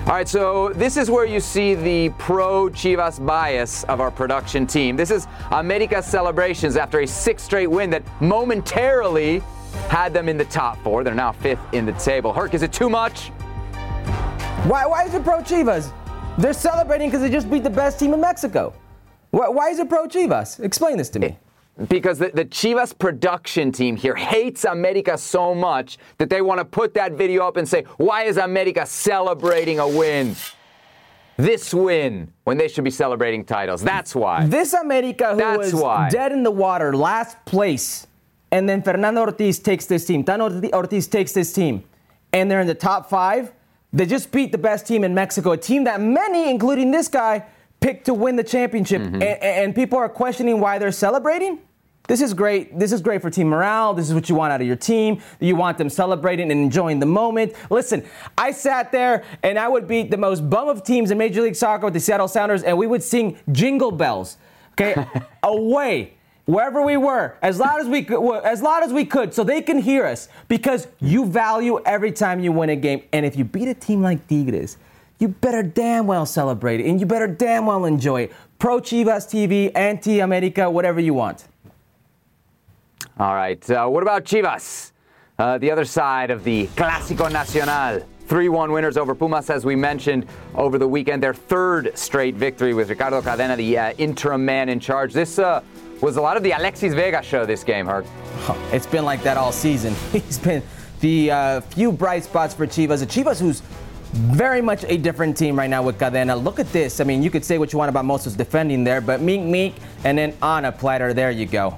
All right, so this is where you see the pro-Chivas bias of our production team. This is America's celebrations after a 6th straight win that momentarily had them in the top 4. They're now 5th in the table. Herc, is it too much? Why is it pro-Chivas? They're celebrating because they just beat the best team in Mexico. Why is it pro-Chivas? Explain this to me. Because the Chivas production team here hates America so much that they want to put that video up and say, why is America celebrating a win? This win, when they should be celebrating titles. That's why. This America who was dead in the water, last place, and then Fernando Ortiz takes this team. Tano Ortiz takes this team, and they're in the top 5. They just beat the best team in Mexico, a team that many, including this guy, picked to win the championship, and people are questioning why they're celebrating. This is great. This is great for team morale. This is what you want out of your team. You want them celebrating and enjoying the moment. Listen, I sat there and I would beat the most bum of teams in Major League Soccer with the Seattle Sounders, and we would sing Jingle Bells, okay, away wherever we were, as loud as we could, so they can hear us, because you value every time you win a game. And if you beat a team like Tigres, you better damn well celebrate it, and you better damn well enjoy it. Pro Chivas TV, anti-America, whatever you want. All right, what about Chivas? The other side of the Clásico Nacional. 3-1 winners over Pumas, as we mentioned, over the weekend. Their 3rd straight victory with Ricardo Cadena, the interim man in charge. This was a lot of the Alexis Vega show this game, Herc. It's been like that all season. He's been the few bright spots for Chivas. A Chivas who's very much a different team right now with Cadena. Look at this. I mean, you could say what you want about Moses defending there, but Meek, and then on a platter, there you go.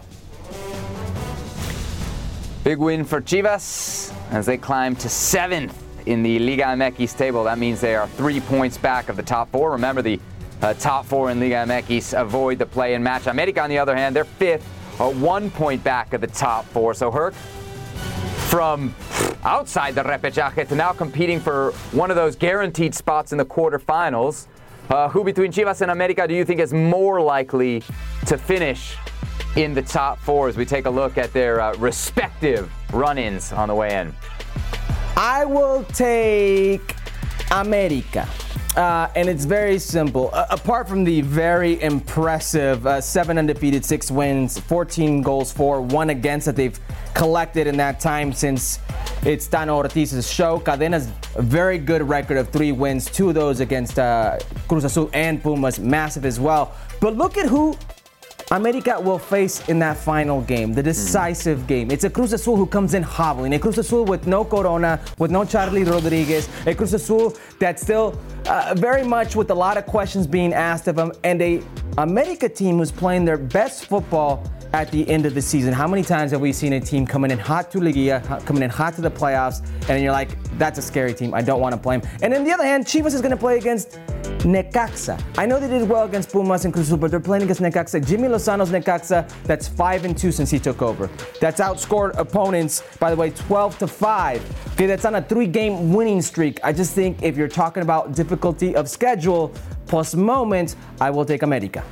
Big win for Chivas as they climb to 7th in the Liga MX table. That means they are 3 points back of the top 4. Remember, the top 4 in Liga MX avoid the play-in match. America, on the other hand, they're 5th, 1 point back of the top 4. So, Herc, from outside the repechaje to now competing for one of those guaranteed spots in the quarterfinals, who between Chivas and America do you think is more likely to finish in the top 4 as we take a look at their respective run-ins on the way in? I will take America. And it's very simple. Apart from the very impressive 7 undefeated, 6 wins, 14 goals for, 1 against that they've collected in that time since it's Tano Ortiz's show. Cadena's a very good record of 3 wins, 2 of those against Cruz Azul and Pumas, massive as well. But look at who America will face in that final game, the decisive game. It's a Cruz Azul who comes in hobbling, a Cruz Azul with no Corona, with no Charlie Rodriguez, a Cruz Azul that's still very much with a lot of questions being asked of them, and a America team who's playing their best football at the end of the season. How many times have we seen a team coming in hot to Liguilla, coming in hot to the playoffs, and you're like, that's a scary team. I don't want to play them. And on the other hand, Chivas is going to play against Necaxa. I know they did well against Pumas and Cruz Azul, but they're playing against Necaxa. Jimmy Lozano's Necaxa, that's 5-2 since he took over. That's outscored opponents, by the way, 12-5. Okay, that's on a 3-game winning streak. I just think if you're talking about difficulty of schedule plus moment, I will take America.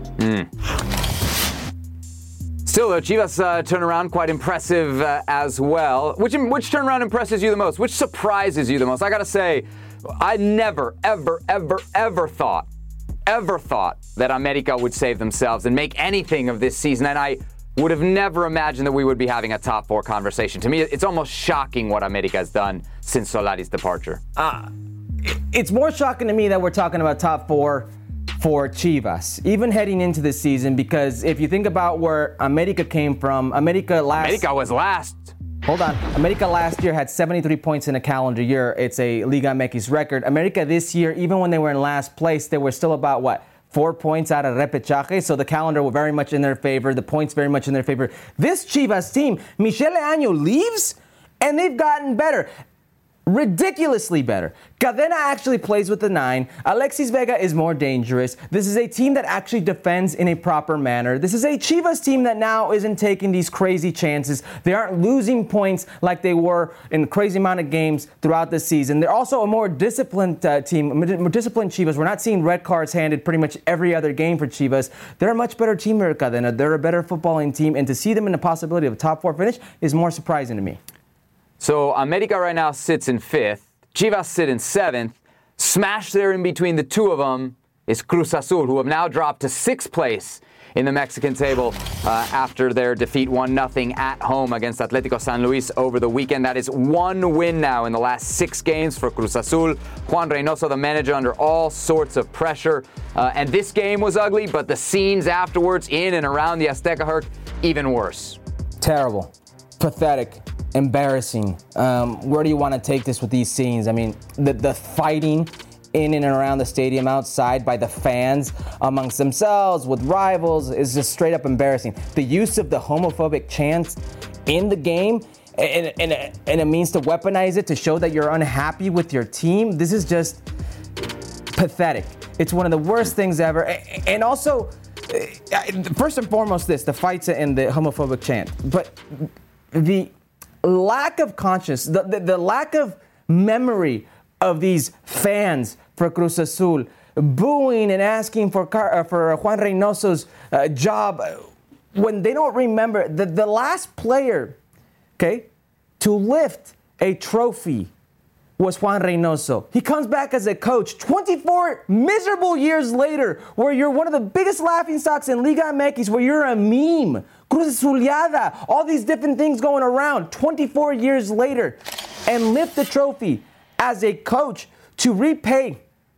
Still, though, Chivas turnaround quite impressive as well. Which turnaround impresses you the most? Which surprises you the most? I gotta say, I never, ever thought that America would save themselves and make anything of this season, and I would have never imagined that we would be having a top 4 conversation. To me, it's almost shocking what America has done since Solari's departure. It's more shocking to me that we're talking about top 4 for Chivas, even heading into this season, because if you think about where America came from, America was last. Hold on. America last year had 73 points in a calendar year. It's a Liga MX record. America this year, even when they were in last place, they were still about, 4 points out of repechaje, so the calendar were very much in their favor, the points very much in their favor. This Chivas team, Michele Año leaves, and they've gotten better. Ridiculously better. Cadena actually plays with the 9. Alexis Vega is more dangerous. This is a team that actually defends in a proper manner. This is a Chivas team that now isn't taking these crazy chances. They aren't losing points like they were in a crazy amount of games throughout the season. They're also a more disciplined team, more disciplined Chivas. We're not seeing red cards handed pretty much every other game for Chivas. They're a much better team here at Cadena. They're a better footballing team, and to see them in the possibility of a top 4 finish is more surprising to me. So America right now sits in 5th. Chivas sit in 7th. Smashed there in between the two of them is Cruz Azul, who have now dropped to 6th place in the Mexican table after their defeat 1-0 at home against Atlético San Luis over the weekend. That is 1 win now in the last 6 games for Cruz Azul. Juan Reynoso, the manager, under all sorts of pressure. And this game was ugly, but the scenes afterwards in and around the Azteca Herc, even worse. Terrible, pathetic, embarrassing. Where do you want to take this with these scenes? I mean, the fighting in and around the stadium, outside, by the fans, amongst themselves, with rivals, is just straight up embarrassing. The use of the homophobic chants in the game and a means to weaponize it to show that you're unhappy with your team, this is just pathetic. It's one of the worst things ever. And also, first and foremost, the fights and the homophobic chant, but the lack of conscience, the lack of memory of these fans for Cruz Azul, booing and asking for Juan Reynoso's job, when they don't remember the last player, okay, to lift a trophy was Juan Reynoso. He comes back as a coach 24 miserable years later, where you're one of the biggest laughingstocks in Liga MX, where you're a meme, Cruz Azuleada, all these different things going around 24 years later, and lift the trophy as a coach to repay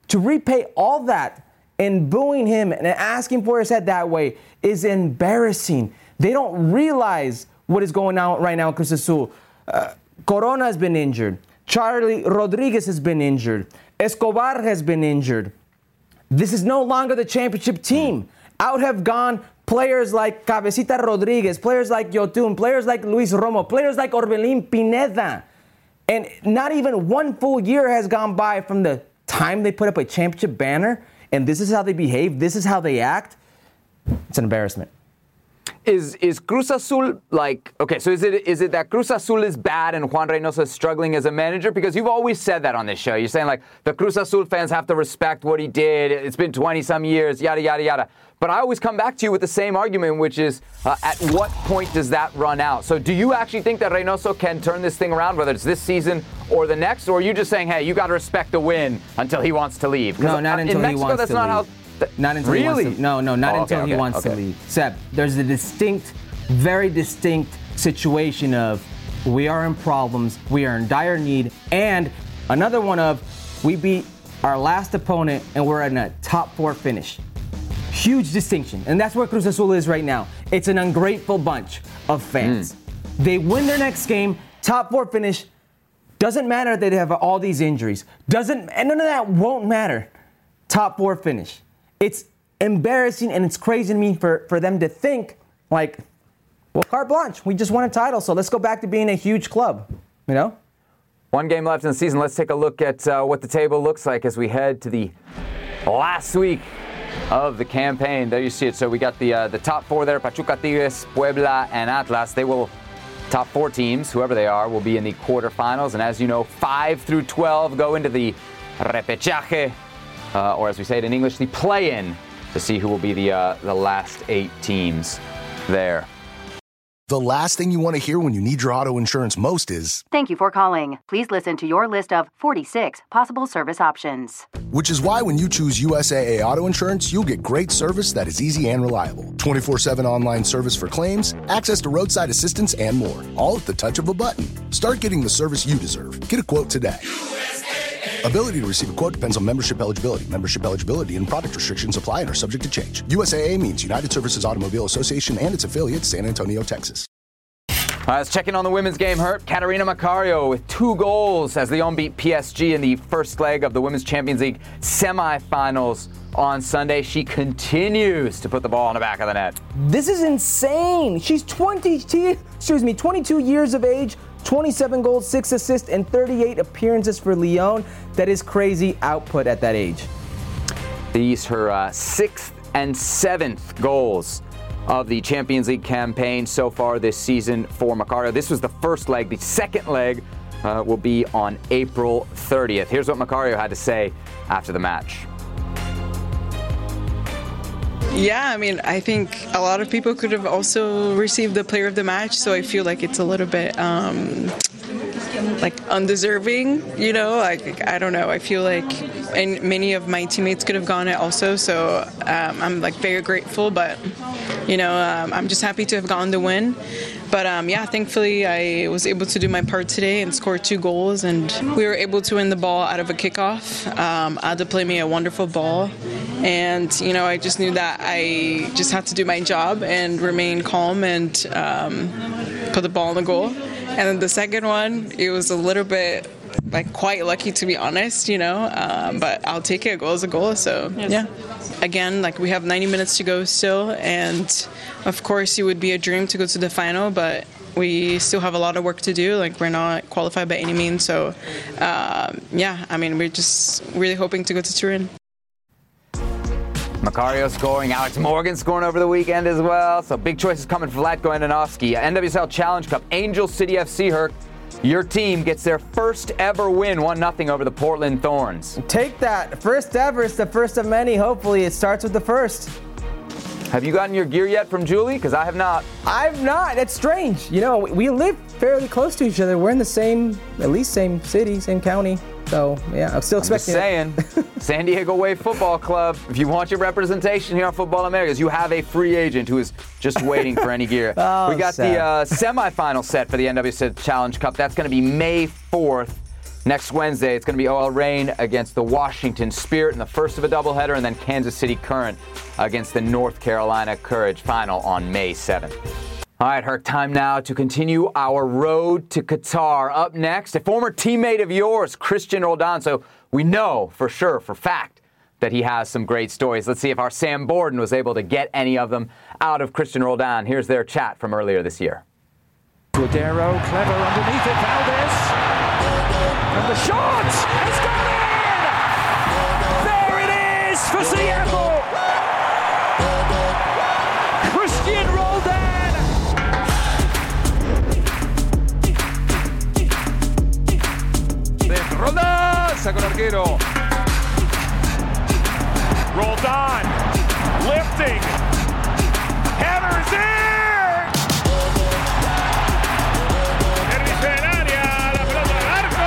all that, and booing him and asking for his head that way is embarrassing. They don't realize what is going on right now in Cruz Azul. Corona has been injured. Charlie Rodriguez has been injured. Escobar has been injured. This is no longer the championship team. Out have gone players like Cabecita Rodriguez, players like Yotun, players like Luis Romo, players like Orbelín Pineda. And not even 1 full year has gone by from the time they put up a championship banner, and this is how they behave, this is how they act. It's an embarrassment. Is Cruz Azul like, okay, so is it that Cruz Azul is bad and Juan Reynoso is struggling as a manager? Because you've always said that on this show. You're saying, like, the Cruz Azul fans have to respect what he did. It's been 20-some years, yada, yada, yada. But I always come back to you with the same argument, which is, at what point does that run out? So do you actually think that Reynoso can turn this thing around, whether it's this season or the next? Or are you just saying, hey, you got to respect the win until he wants to leave? No, not until in Mexico, he wants that's to not leave. Not until he wants to. No, not until he wants to leave. Seb, there's a distinct, very distinct situation of we are in problems, we are in dire need, and another one of we beat our last opponent and we're in a top 4 finish. Huge distinction. And that's where Cruz Azul is right now. It's an ungrateful bunch of fans. They win their next game, top 4 finish. Doesn't matter that they have all these injuries. And none of that won't matter. Top 4 finish. It's embarrassing and it's crazy to me for them to think, like, well, carte blanche, we just won a title, so let's go back to being a huge club, you know? 1 game left in the season. Let's take a look at what the table looks like as we head to the last week of the campaign. There you see it. So we got the top 4 there, Pachuca, Tigres, Puebla, and Atlas. They will, top 4 teams, whoever they are, will be in the quarterfinals. And as you know, 5 through 12 go into the repechaje, or as we say it in English, the play-in, to see who will be the last 8 teams there. The last thing you want to hear when you need your auto insurance most is, "Thank you for calling. Please listen to your list of 46 possible service options." Which is why when you choose USAA Auto Insurance, you'll get great service that is easy and reliable. 24/7 online service for claims, access to roadside assistance, and more. All at the touch of a button. Start getting the service you deserve. Get a quote today. Ability to receive a quote depends on membership eligibility. Membership eligibility and product restrictions apply and are subject to change. USAA means United Services Automobile Association and its affiliates, San Antonio, Texas. Let's check in on the women's game. Catarina Macario with 2 goals as Lyon beat PSG in the first leg of the Women's Champions League semifinals on Sunday. She continues to put the ball in the back of the net. This is insane. She's 22 years of age, 27 goals, 6 assists, and 38 appearances for Lyon. That is crazy output at that age. These her 6th and 7th goals of the Champions League campaign so far this season for Macario. This was the first leg. The second leg will be on April 30th. Here's what Macario had to say after the match. Yeah, I mean, I think a lot of people could have also received the player of the match, so I feel like it's a little bit like undeserving, you know, like, I don't know. I feel like and many of my teammates could have gone it also. So I'm like very grateful, but I'm just happy to have gotten the win. But thankfully I was able to do my part today and score 2 goals, and we were able to win the ball out of a kickoff. Ada played me a wonderful ball, and I just knew that I just had to do my job and remain calm and put the ball in the goal. And then the second one, it was a little bit quite lucky, to be honest, but I'll take it. A goal is a goal. So yeah, again, we have 90 minutes to go still, and of course it would be a dream to go to the final, but we still have a lot of work to do. We're not qualified by any means. So we're just really hoping to go to Turin. Macario scoring, Alex Morgan scoring over the weekend as well. So big choices coming for Vlatko Andonovski. NWSL Challenge Cup, Angel City FC, Herc. Your team gets their first ever win, 1-0 over the Portland Thorns. Take that. First ever. It's the first of many. Hopefully it starts with the first. Have you gotten your gear yet from Julie? Because I have not. I've not. It's strange. We live fairly close to each other. We're in the same city, same county. So, yeah, I'm still expecting it. Just saying, San Diego Wave Football Club, if you want your representation here on Football Americas, you have a free agent who is just waiting for any gear. We got the semifinal set for the NWSL Challenge Cup. That's going to be May 4th. Next Wednesday, it's going to be OL Reign against the Washington Spirit in the first of a doubleheader, and then Kansas City Current against the North Carolina Courage final on May 7th. All right, Herc, time now to continue our road to Qatar. Up next, a former teammate of yours, Christian Roldan. So we know for sure, for fact, that he has some great stories. Let's see if our Sam Borden was able to get any of them out of Christian Roldan. Here's their chat from earlier this year. Cordero, clever underneath it, Valdez. And the shot has gone in! There it is for Seattle! Christian Roldan! Roldan, saca el arquero. Roldan, lifting. Headers in! Servicio en área, la pelota al arco,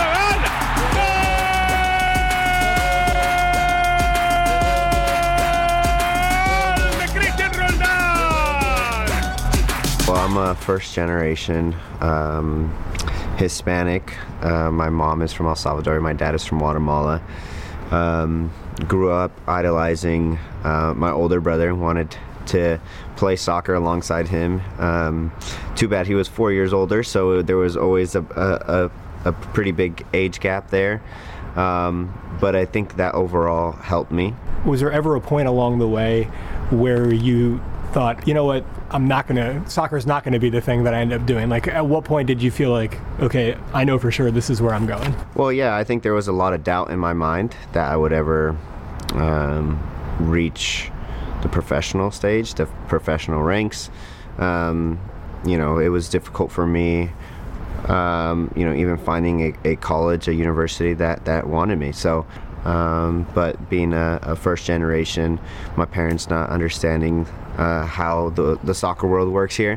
gol! De Christian Roldan! Well, I'm a first generation Hispanic. My mom is from El Salvador. My dad is from Guatemala. Grew up idolizing my older brother. Wanted to play soccer alongside him. Too bad he was 4 years older, so there was always a pretty big age gap there. But I think that overall helped me. Was there ever a point along the way where you thought, you know what, soccer's not gonna be the thing that I end up doing? At what point did you feel like, okay, I know for sure this is where I'm going? Well, yeah, I think there was a lot of doubt in my mind that I would ever reach the professional stage, the professional ranks. It was difficult for me, even finding a college, a university that wanted me. So, but being a first generation, my parents not understanding how the soccer world works here,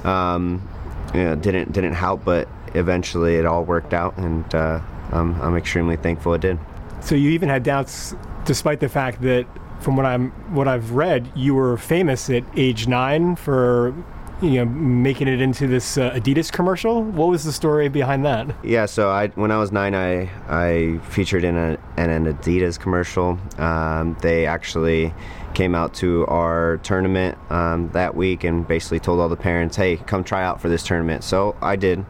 didn't help. But eventually, it all worked out, and I'm extremely thankful it did. So you even had doubts, despite the fact that, from what I've read, you were famous at age 9 for making it into this Adidas commercial. What was the story behind that? Yeah, so when I was 9, I featured in an Adidas commercial. They actually came out to our tournament that week and basically told all the parents, hey, come try out for this tournament. So I did.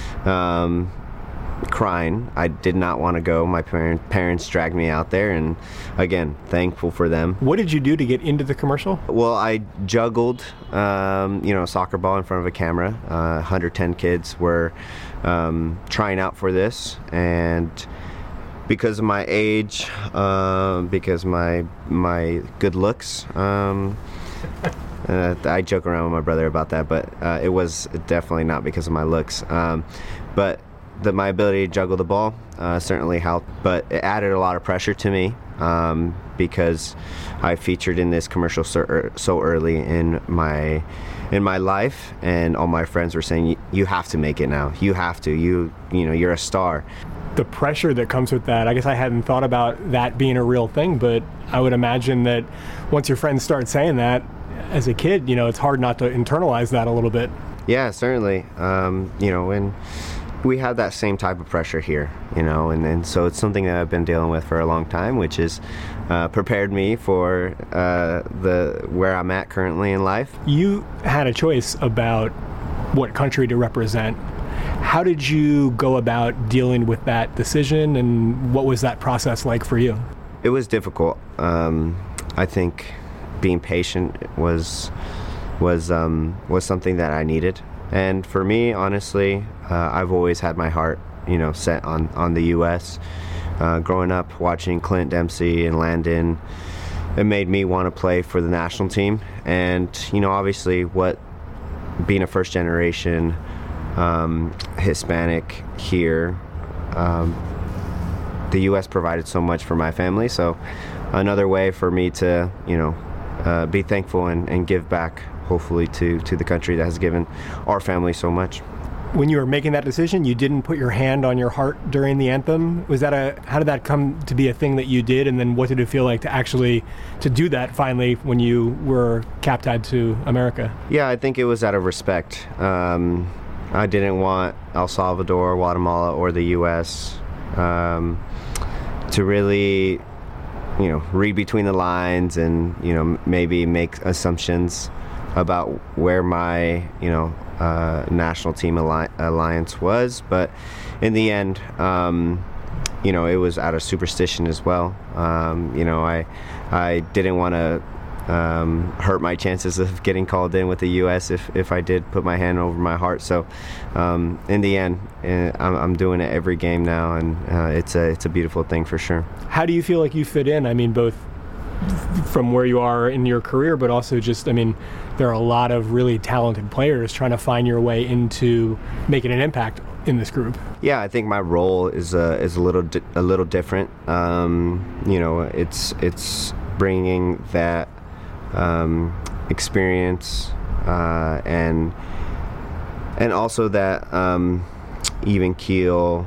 Crying. I did not want to go. My parents dragged me out there, and again, thankful for them. What did you do to get into the commercial? Well, I juggled, a soccer ball in front of a camera. 110 kids were trying out for this, and because of my age, because my good looks, I joke around with my brother about that, but it was definitely not because of my looks. But my ability to juggle the ball certainly helped, but it added a lot of pressure to me because I featured in this commercial so early in my life, and all my friends were saying, you have to make it now. You have to. You're a star. the pressure that comes with that. I guess I hadn't thought about that being a real thing, but I would imagine that once your friends start saying that as a kid, it's hard not to internalize that a little bit. Yeah, certainly. And we have that same type of pressure here, and so it's something that I've been dealing with for a long time, which has prepared me for where I'm at currently in life. You had a choice about what country to represent. How did you go about dealing with that decision, and what was that process like for you? It was difficult. I think being patient was something that I needed. And for me, honestly, I've always had my heart, set on the U.S. Growing up watching Clint Dempsey and Landon, it made me want to play for the national team. And, obviously being a first generation Hispanic here, the U.S. provided so much for my family. So another way for me to, be thankful and give back, hopefully, to the country that has given our family so much. When you were making that decision, you didn't put your hand on your heart during the anthem. How did that come to be a thing that you did? And then what did it feel like to do that finally when you were capped to America? Yeah, I think it was out of respect. I didn't want El Salvador, Guatemala, or the U.S. To really, read between the lines and, maybe make assumptions about where my, national team alliance was. But in the end, it was out of superstition as well. I didn't want to hurt my chances of getting called in with the U.S. if I did put my hand over my heart. So in the end, I'm doing it every game now, and it's a beautiful thing for sure. How do you feel like you fit in? I mean, both from where you are in your career, but also there are a lot of really talented players trying to find your way into making an impact in this group. Yeah, I think my role is a little different. It's bringing that experience and also that even keel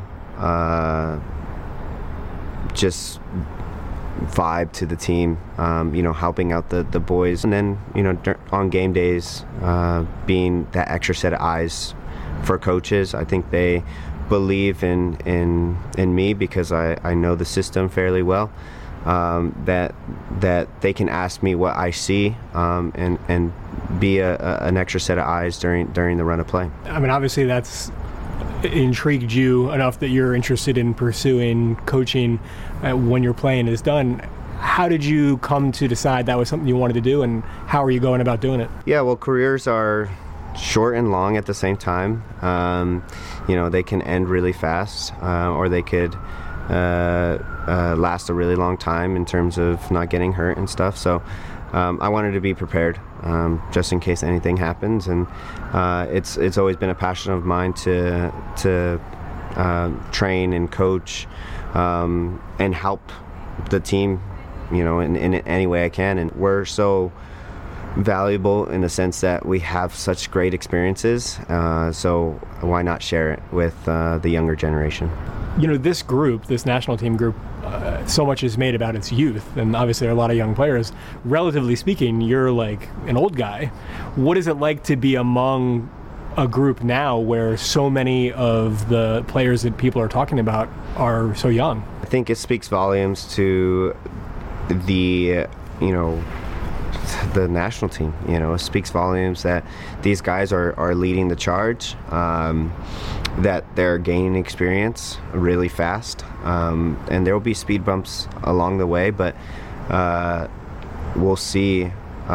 just vibe to the team, helping out the boys, and then on game days being that extra set of eyes for coaches. I think they believe in me because I know the system fairly well. That they can ask me what I see and be an extra set of eyes during the run of play. I mean, obviously that's intrigued you enough that you're interested in pursuing coaching when your playing is done. How did you come to decide that was something you wanted to do, and how are you going about doing it? Yeah, well, careers are short and long at the same time. They can end really fast, or they could last a really long time in terms of not getting hurt and stuff. So I wanted to be prepared just in case anything happens, and it's always been a passion of mine to train and coach and help the team, in any way I can. And we're so valuable in the sense that we have such great experiences, so why not share it with the younger generation? This group, this national team group, so much is made about its youth, and obviously there are a lot of young players. Relatively speaking, you're like an old guy. What is it like to be among a group now where so many of the players that people are talking about are so young? I think it speaks volumes to the national team. It speaks volumes that these guys are leading the charge, that they're gaining experience really fast, and there will be speed bumps along the way, but we'll see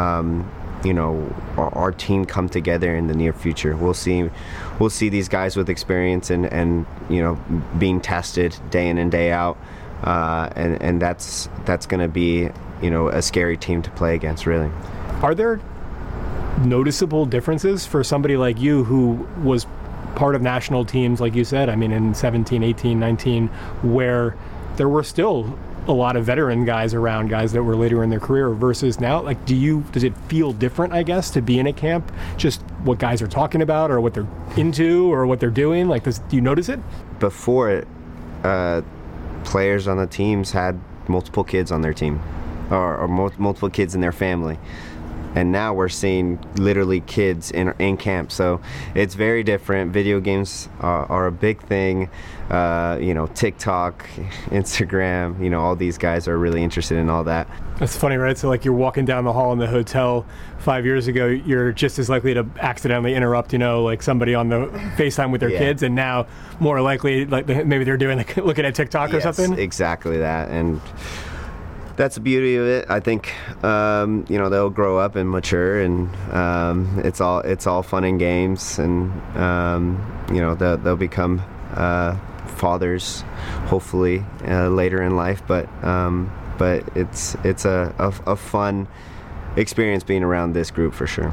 our team come together in the near future. We'll see these guys with experience and being tested day in and day out, and that's going to be a scary team to play against, really. Are there noticeable differences for somebody like you who was part of national teams, like you said, in 17, 18, 19, where there were still a lot of veteran guys around, guys that were later in their career, versus now? Does it feel different, I guess, to be in a camp? Just what guys are talking about or what they're into or what they're doing? Do you notice it? Before players on the teams had multiple kids on their team, or multiple kids in their family. And now we're seeing literally kids in camp. So it's very different. Video games are a big thing. TikTok, Instagram, all these guys are really interested in all that. That's funny, right? So like you're walking down the hall in the hotel 5 years ago, you're just as likely to accidentally interrupt, like somebody on the FaceTime with their kids. And now more likely, like maybe they're doing looking at TikTok or something. Exactly that. And that's the beauty of it. I think, they'll grow up and mature, and it's all fun and games, and they'll become fathers, hopefully later in life. But it's a fun experience being around this group for sure.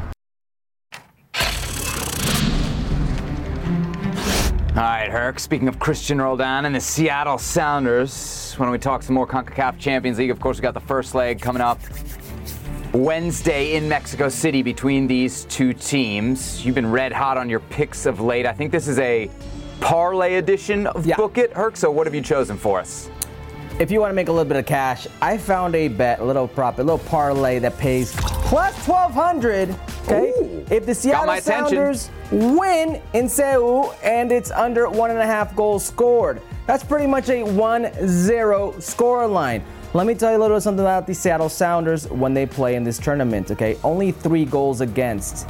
All right, Herc, speaking of Christian Roldan and the Seattle Sounders, why don't we talk some more CONCACAF Champions League? Of course, we got the first leg coming up Wednesday in Mexico City between these two teams. You've been red hot on your picks of late. I think this is a parlay edition of Book It, Herc, so what have you chosen for us? If you want to make a little bit of cash, I found a bet, a little parlay that pays plus 1,200. Okay, ooh, if the Seattle Sounders win in Seoul and it's under 1.5 goals scored, that's pretty much a 1-0 score line. Let me tell you a little something about the Seattle Sounders when they play in this tournament. Okay, only 3 goals against,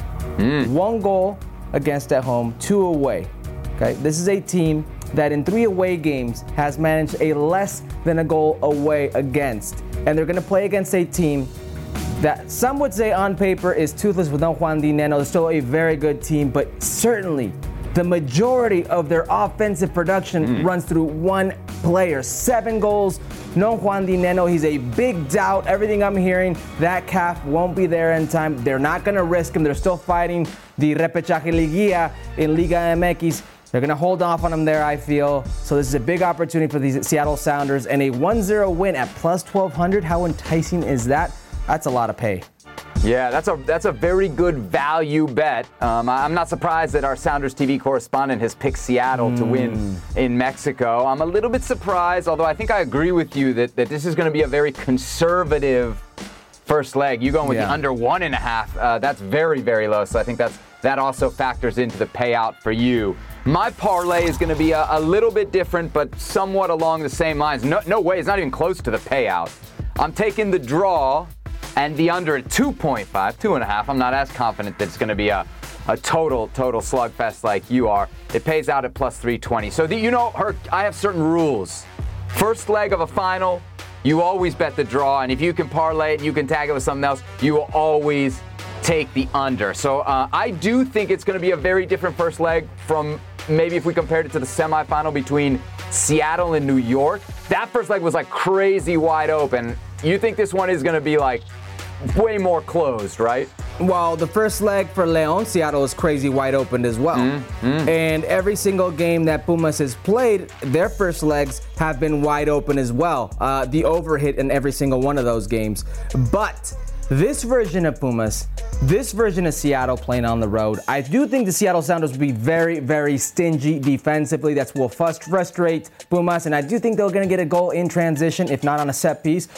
1 goal against at home, 2 away. Okay, this is a team that in 3 away games has managed a less than a goal away against. And they're going to play against a team that some would say on paper is toothless with no Juan Di Neno. They're still a very good team, but certainly the majority of their offensive production runs through one player. 7 goals, no Juan Di Neno. He's a big doubt. Everything I'm hearing, that calf won't be there in time. They're not going to risk him. They're still fighting the repechaje liguilla in Liga MX. They're going to hold off on him there, I feel. So this is a big opportunity for these Seattle Sounders. And a 1-0 win at plus 1,200, how enticing is that? That's a lot of pay. Yeah, that's a very good value bet. I'm not surprised that our Sounders TV correspondent has picked Seattle to win in Mexico. I'm a little bit surprised, although I think I agree with you that this is going to be a very conservative first leg. You going with the under 1.5, that's very, very low. So I think that also factors into the payout for you. My parlay is going to be a little bit different, but somewhat along the same lines. No way, it's not even close to the payout. I'm taking the draw and the under at 2.5, 2.5. I'm not as confident that it's going to be a total slugfest like you are. It pays out at plus 320. So Herc, I have certain rules. First leg of a final, you always bet the draw, and if you can parlay it and you can tag it with something else, you will always take the under. So I do think it's going to be a very different first leg from maybe if we compared it to the semifinal between Seattle and New York. That first leg was like crazy wide open. You think this one is going to be like way more closed, right? Well, the first leg for León, Seattle is crazy wide open as well. And every single game that Pumas has played, their first legs have been wide open as well. The over hit in every single one of those games. But this version of Pumas, this version of Seattle playing on the road, I do think the Seattle Sounders will be very, very stingy defensively. That will frustrate Pumas, and I do think they're going to get a goal in transition, if not on a set piece.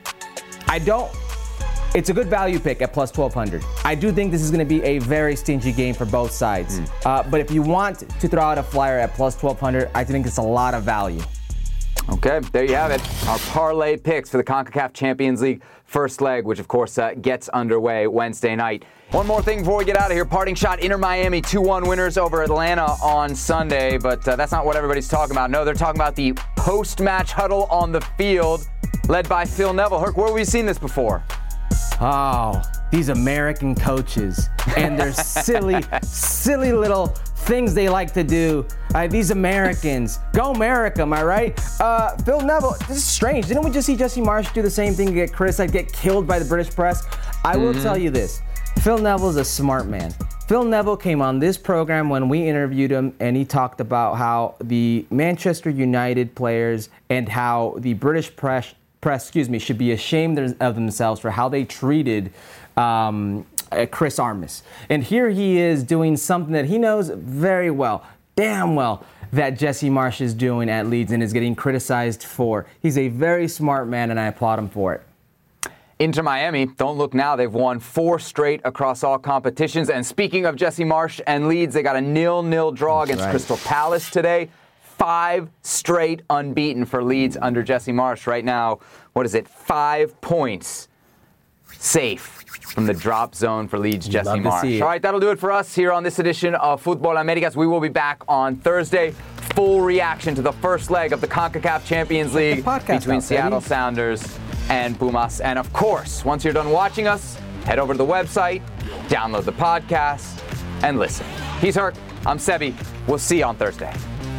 It's a good value pick at plus 1,200. I do think this is going to be a very stingy game for both sides. But if you want to throw out a flyer at plus 1,200, I think it's a lot of value. Okay, there you have it. Our parlay picks for the CONCACAF Champions League first leg, which of course gets underway Wednesday night. One more thing before we get out of here. Parting shot, Inter Miami 2-1 winners over Atlanta on Sunday, but that's not what everybody's talking about. No, they're talking about the post-match huddle on the field led by Phil Neville. Herc, where have we seen this before? Oh, these American coaches and their silly little things they like to do. These Americans. Go America, am I right? Phil Neville, this is strange. Didn't we just see Jesse Marsch do the same thing, get criticized, get killed by the British press? I will tell you this. Phil Neville is a smart man. Phil Neville came on this program when we interviewed him, and he talked about how the Manchester United players and how the British press should be ashamed of themselves for how they treated Chris Armas. And here he is doing something that he knows very well, damn well, that Jesse Marsch is doing at Leeds and is getting criticized for. He's a very smart man, and I applaud him for it. Inter Miami, don't look now. They've won 4 straight across all competitions. And speaking of Jesse Marsch and Leeds, they got a 0-0 draw against Crystal Palace today. 5 straight unbeaten for Leeds under Jesse Marsch. Right now, 5 points safe from the drop zone for Leeds, Jesse Marsch. All right, that'll do it for us here on this edition of Futbol Americas. We will be back on Thursday. Full reaction to the first leg of the CONCACAF Champions League between Seattle Sounders and Pumas. And of course, once you're done watching us, head over to the website, download the podcast, and listen. He's Herc. I'm Sebi. We'll see you on Thursday.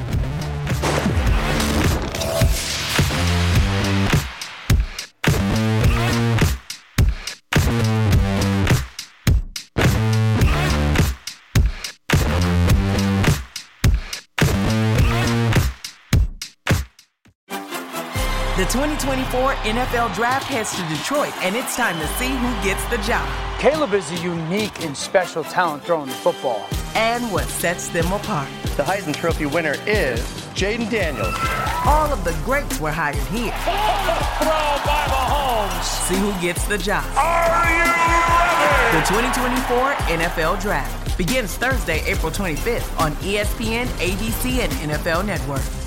The 2024 NFL Draft heads to Detroit, and it's time to see who gets the job. Caleb is a unique and special talent throwing the football. And what sets them apart. The Heisman Trophy winner is Jaden Daniels. All of the greats were hired here. Throw by Mahomes. See who gets the job. Are you ready? The 2024 NFL Draft begins Thursday, April 25th on ESPN, ABC, and NFL Network.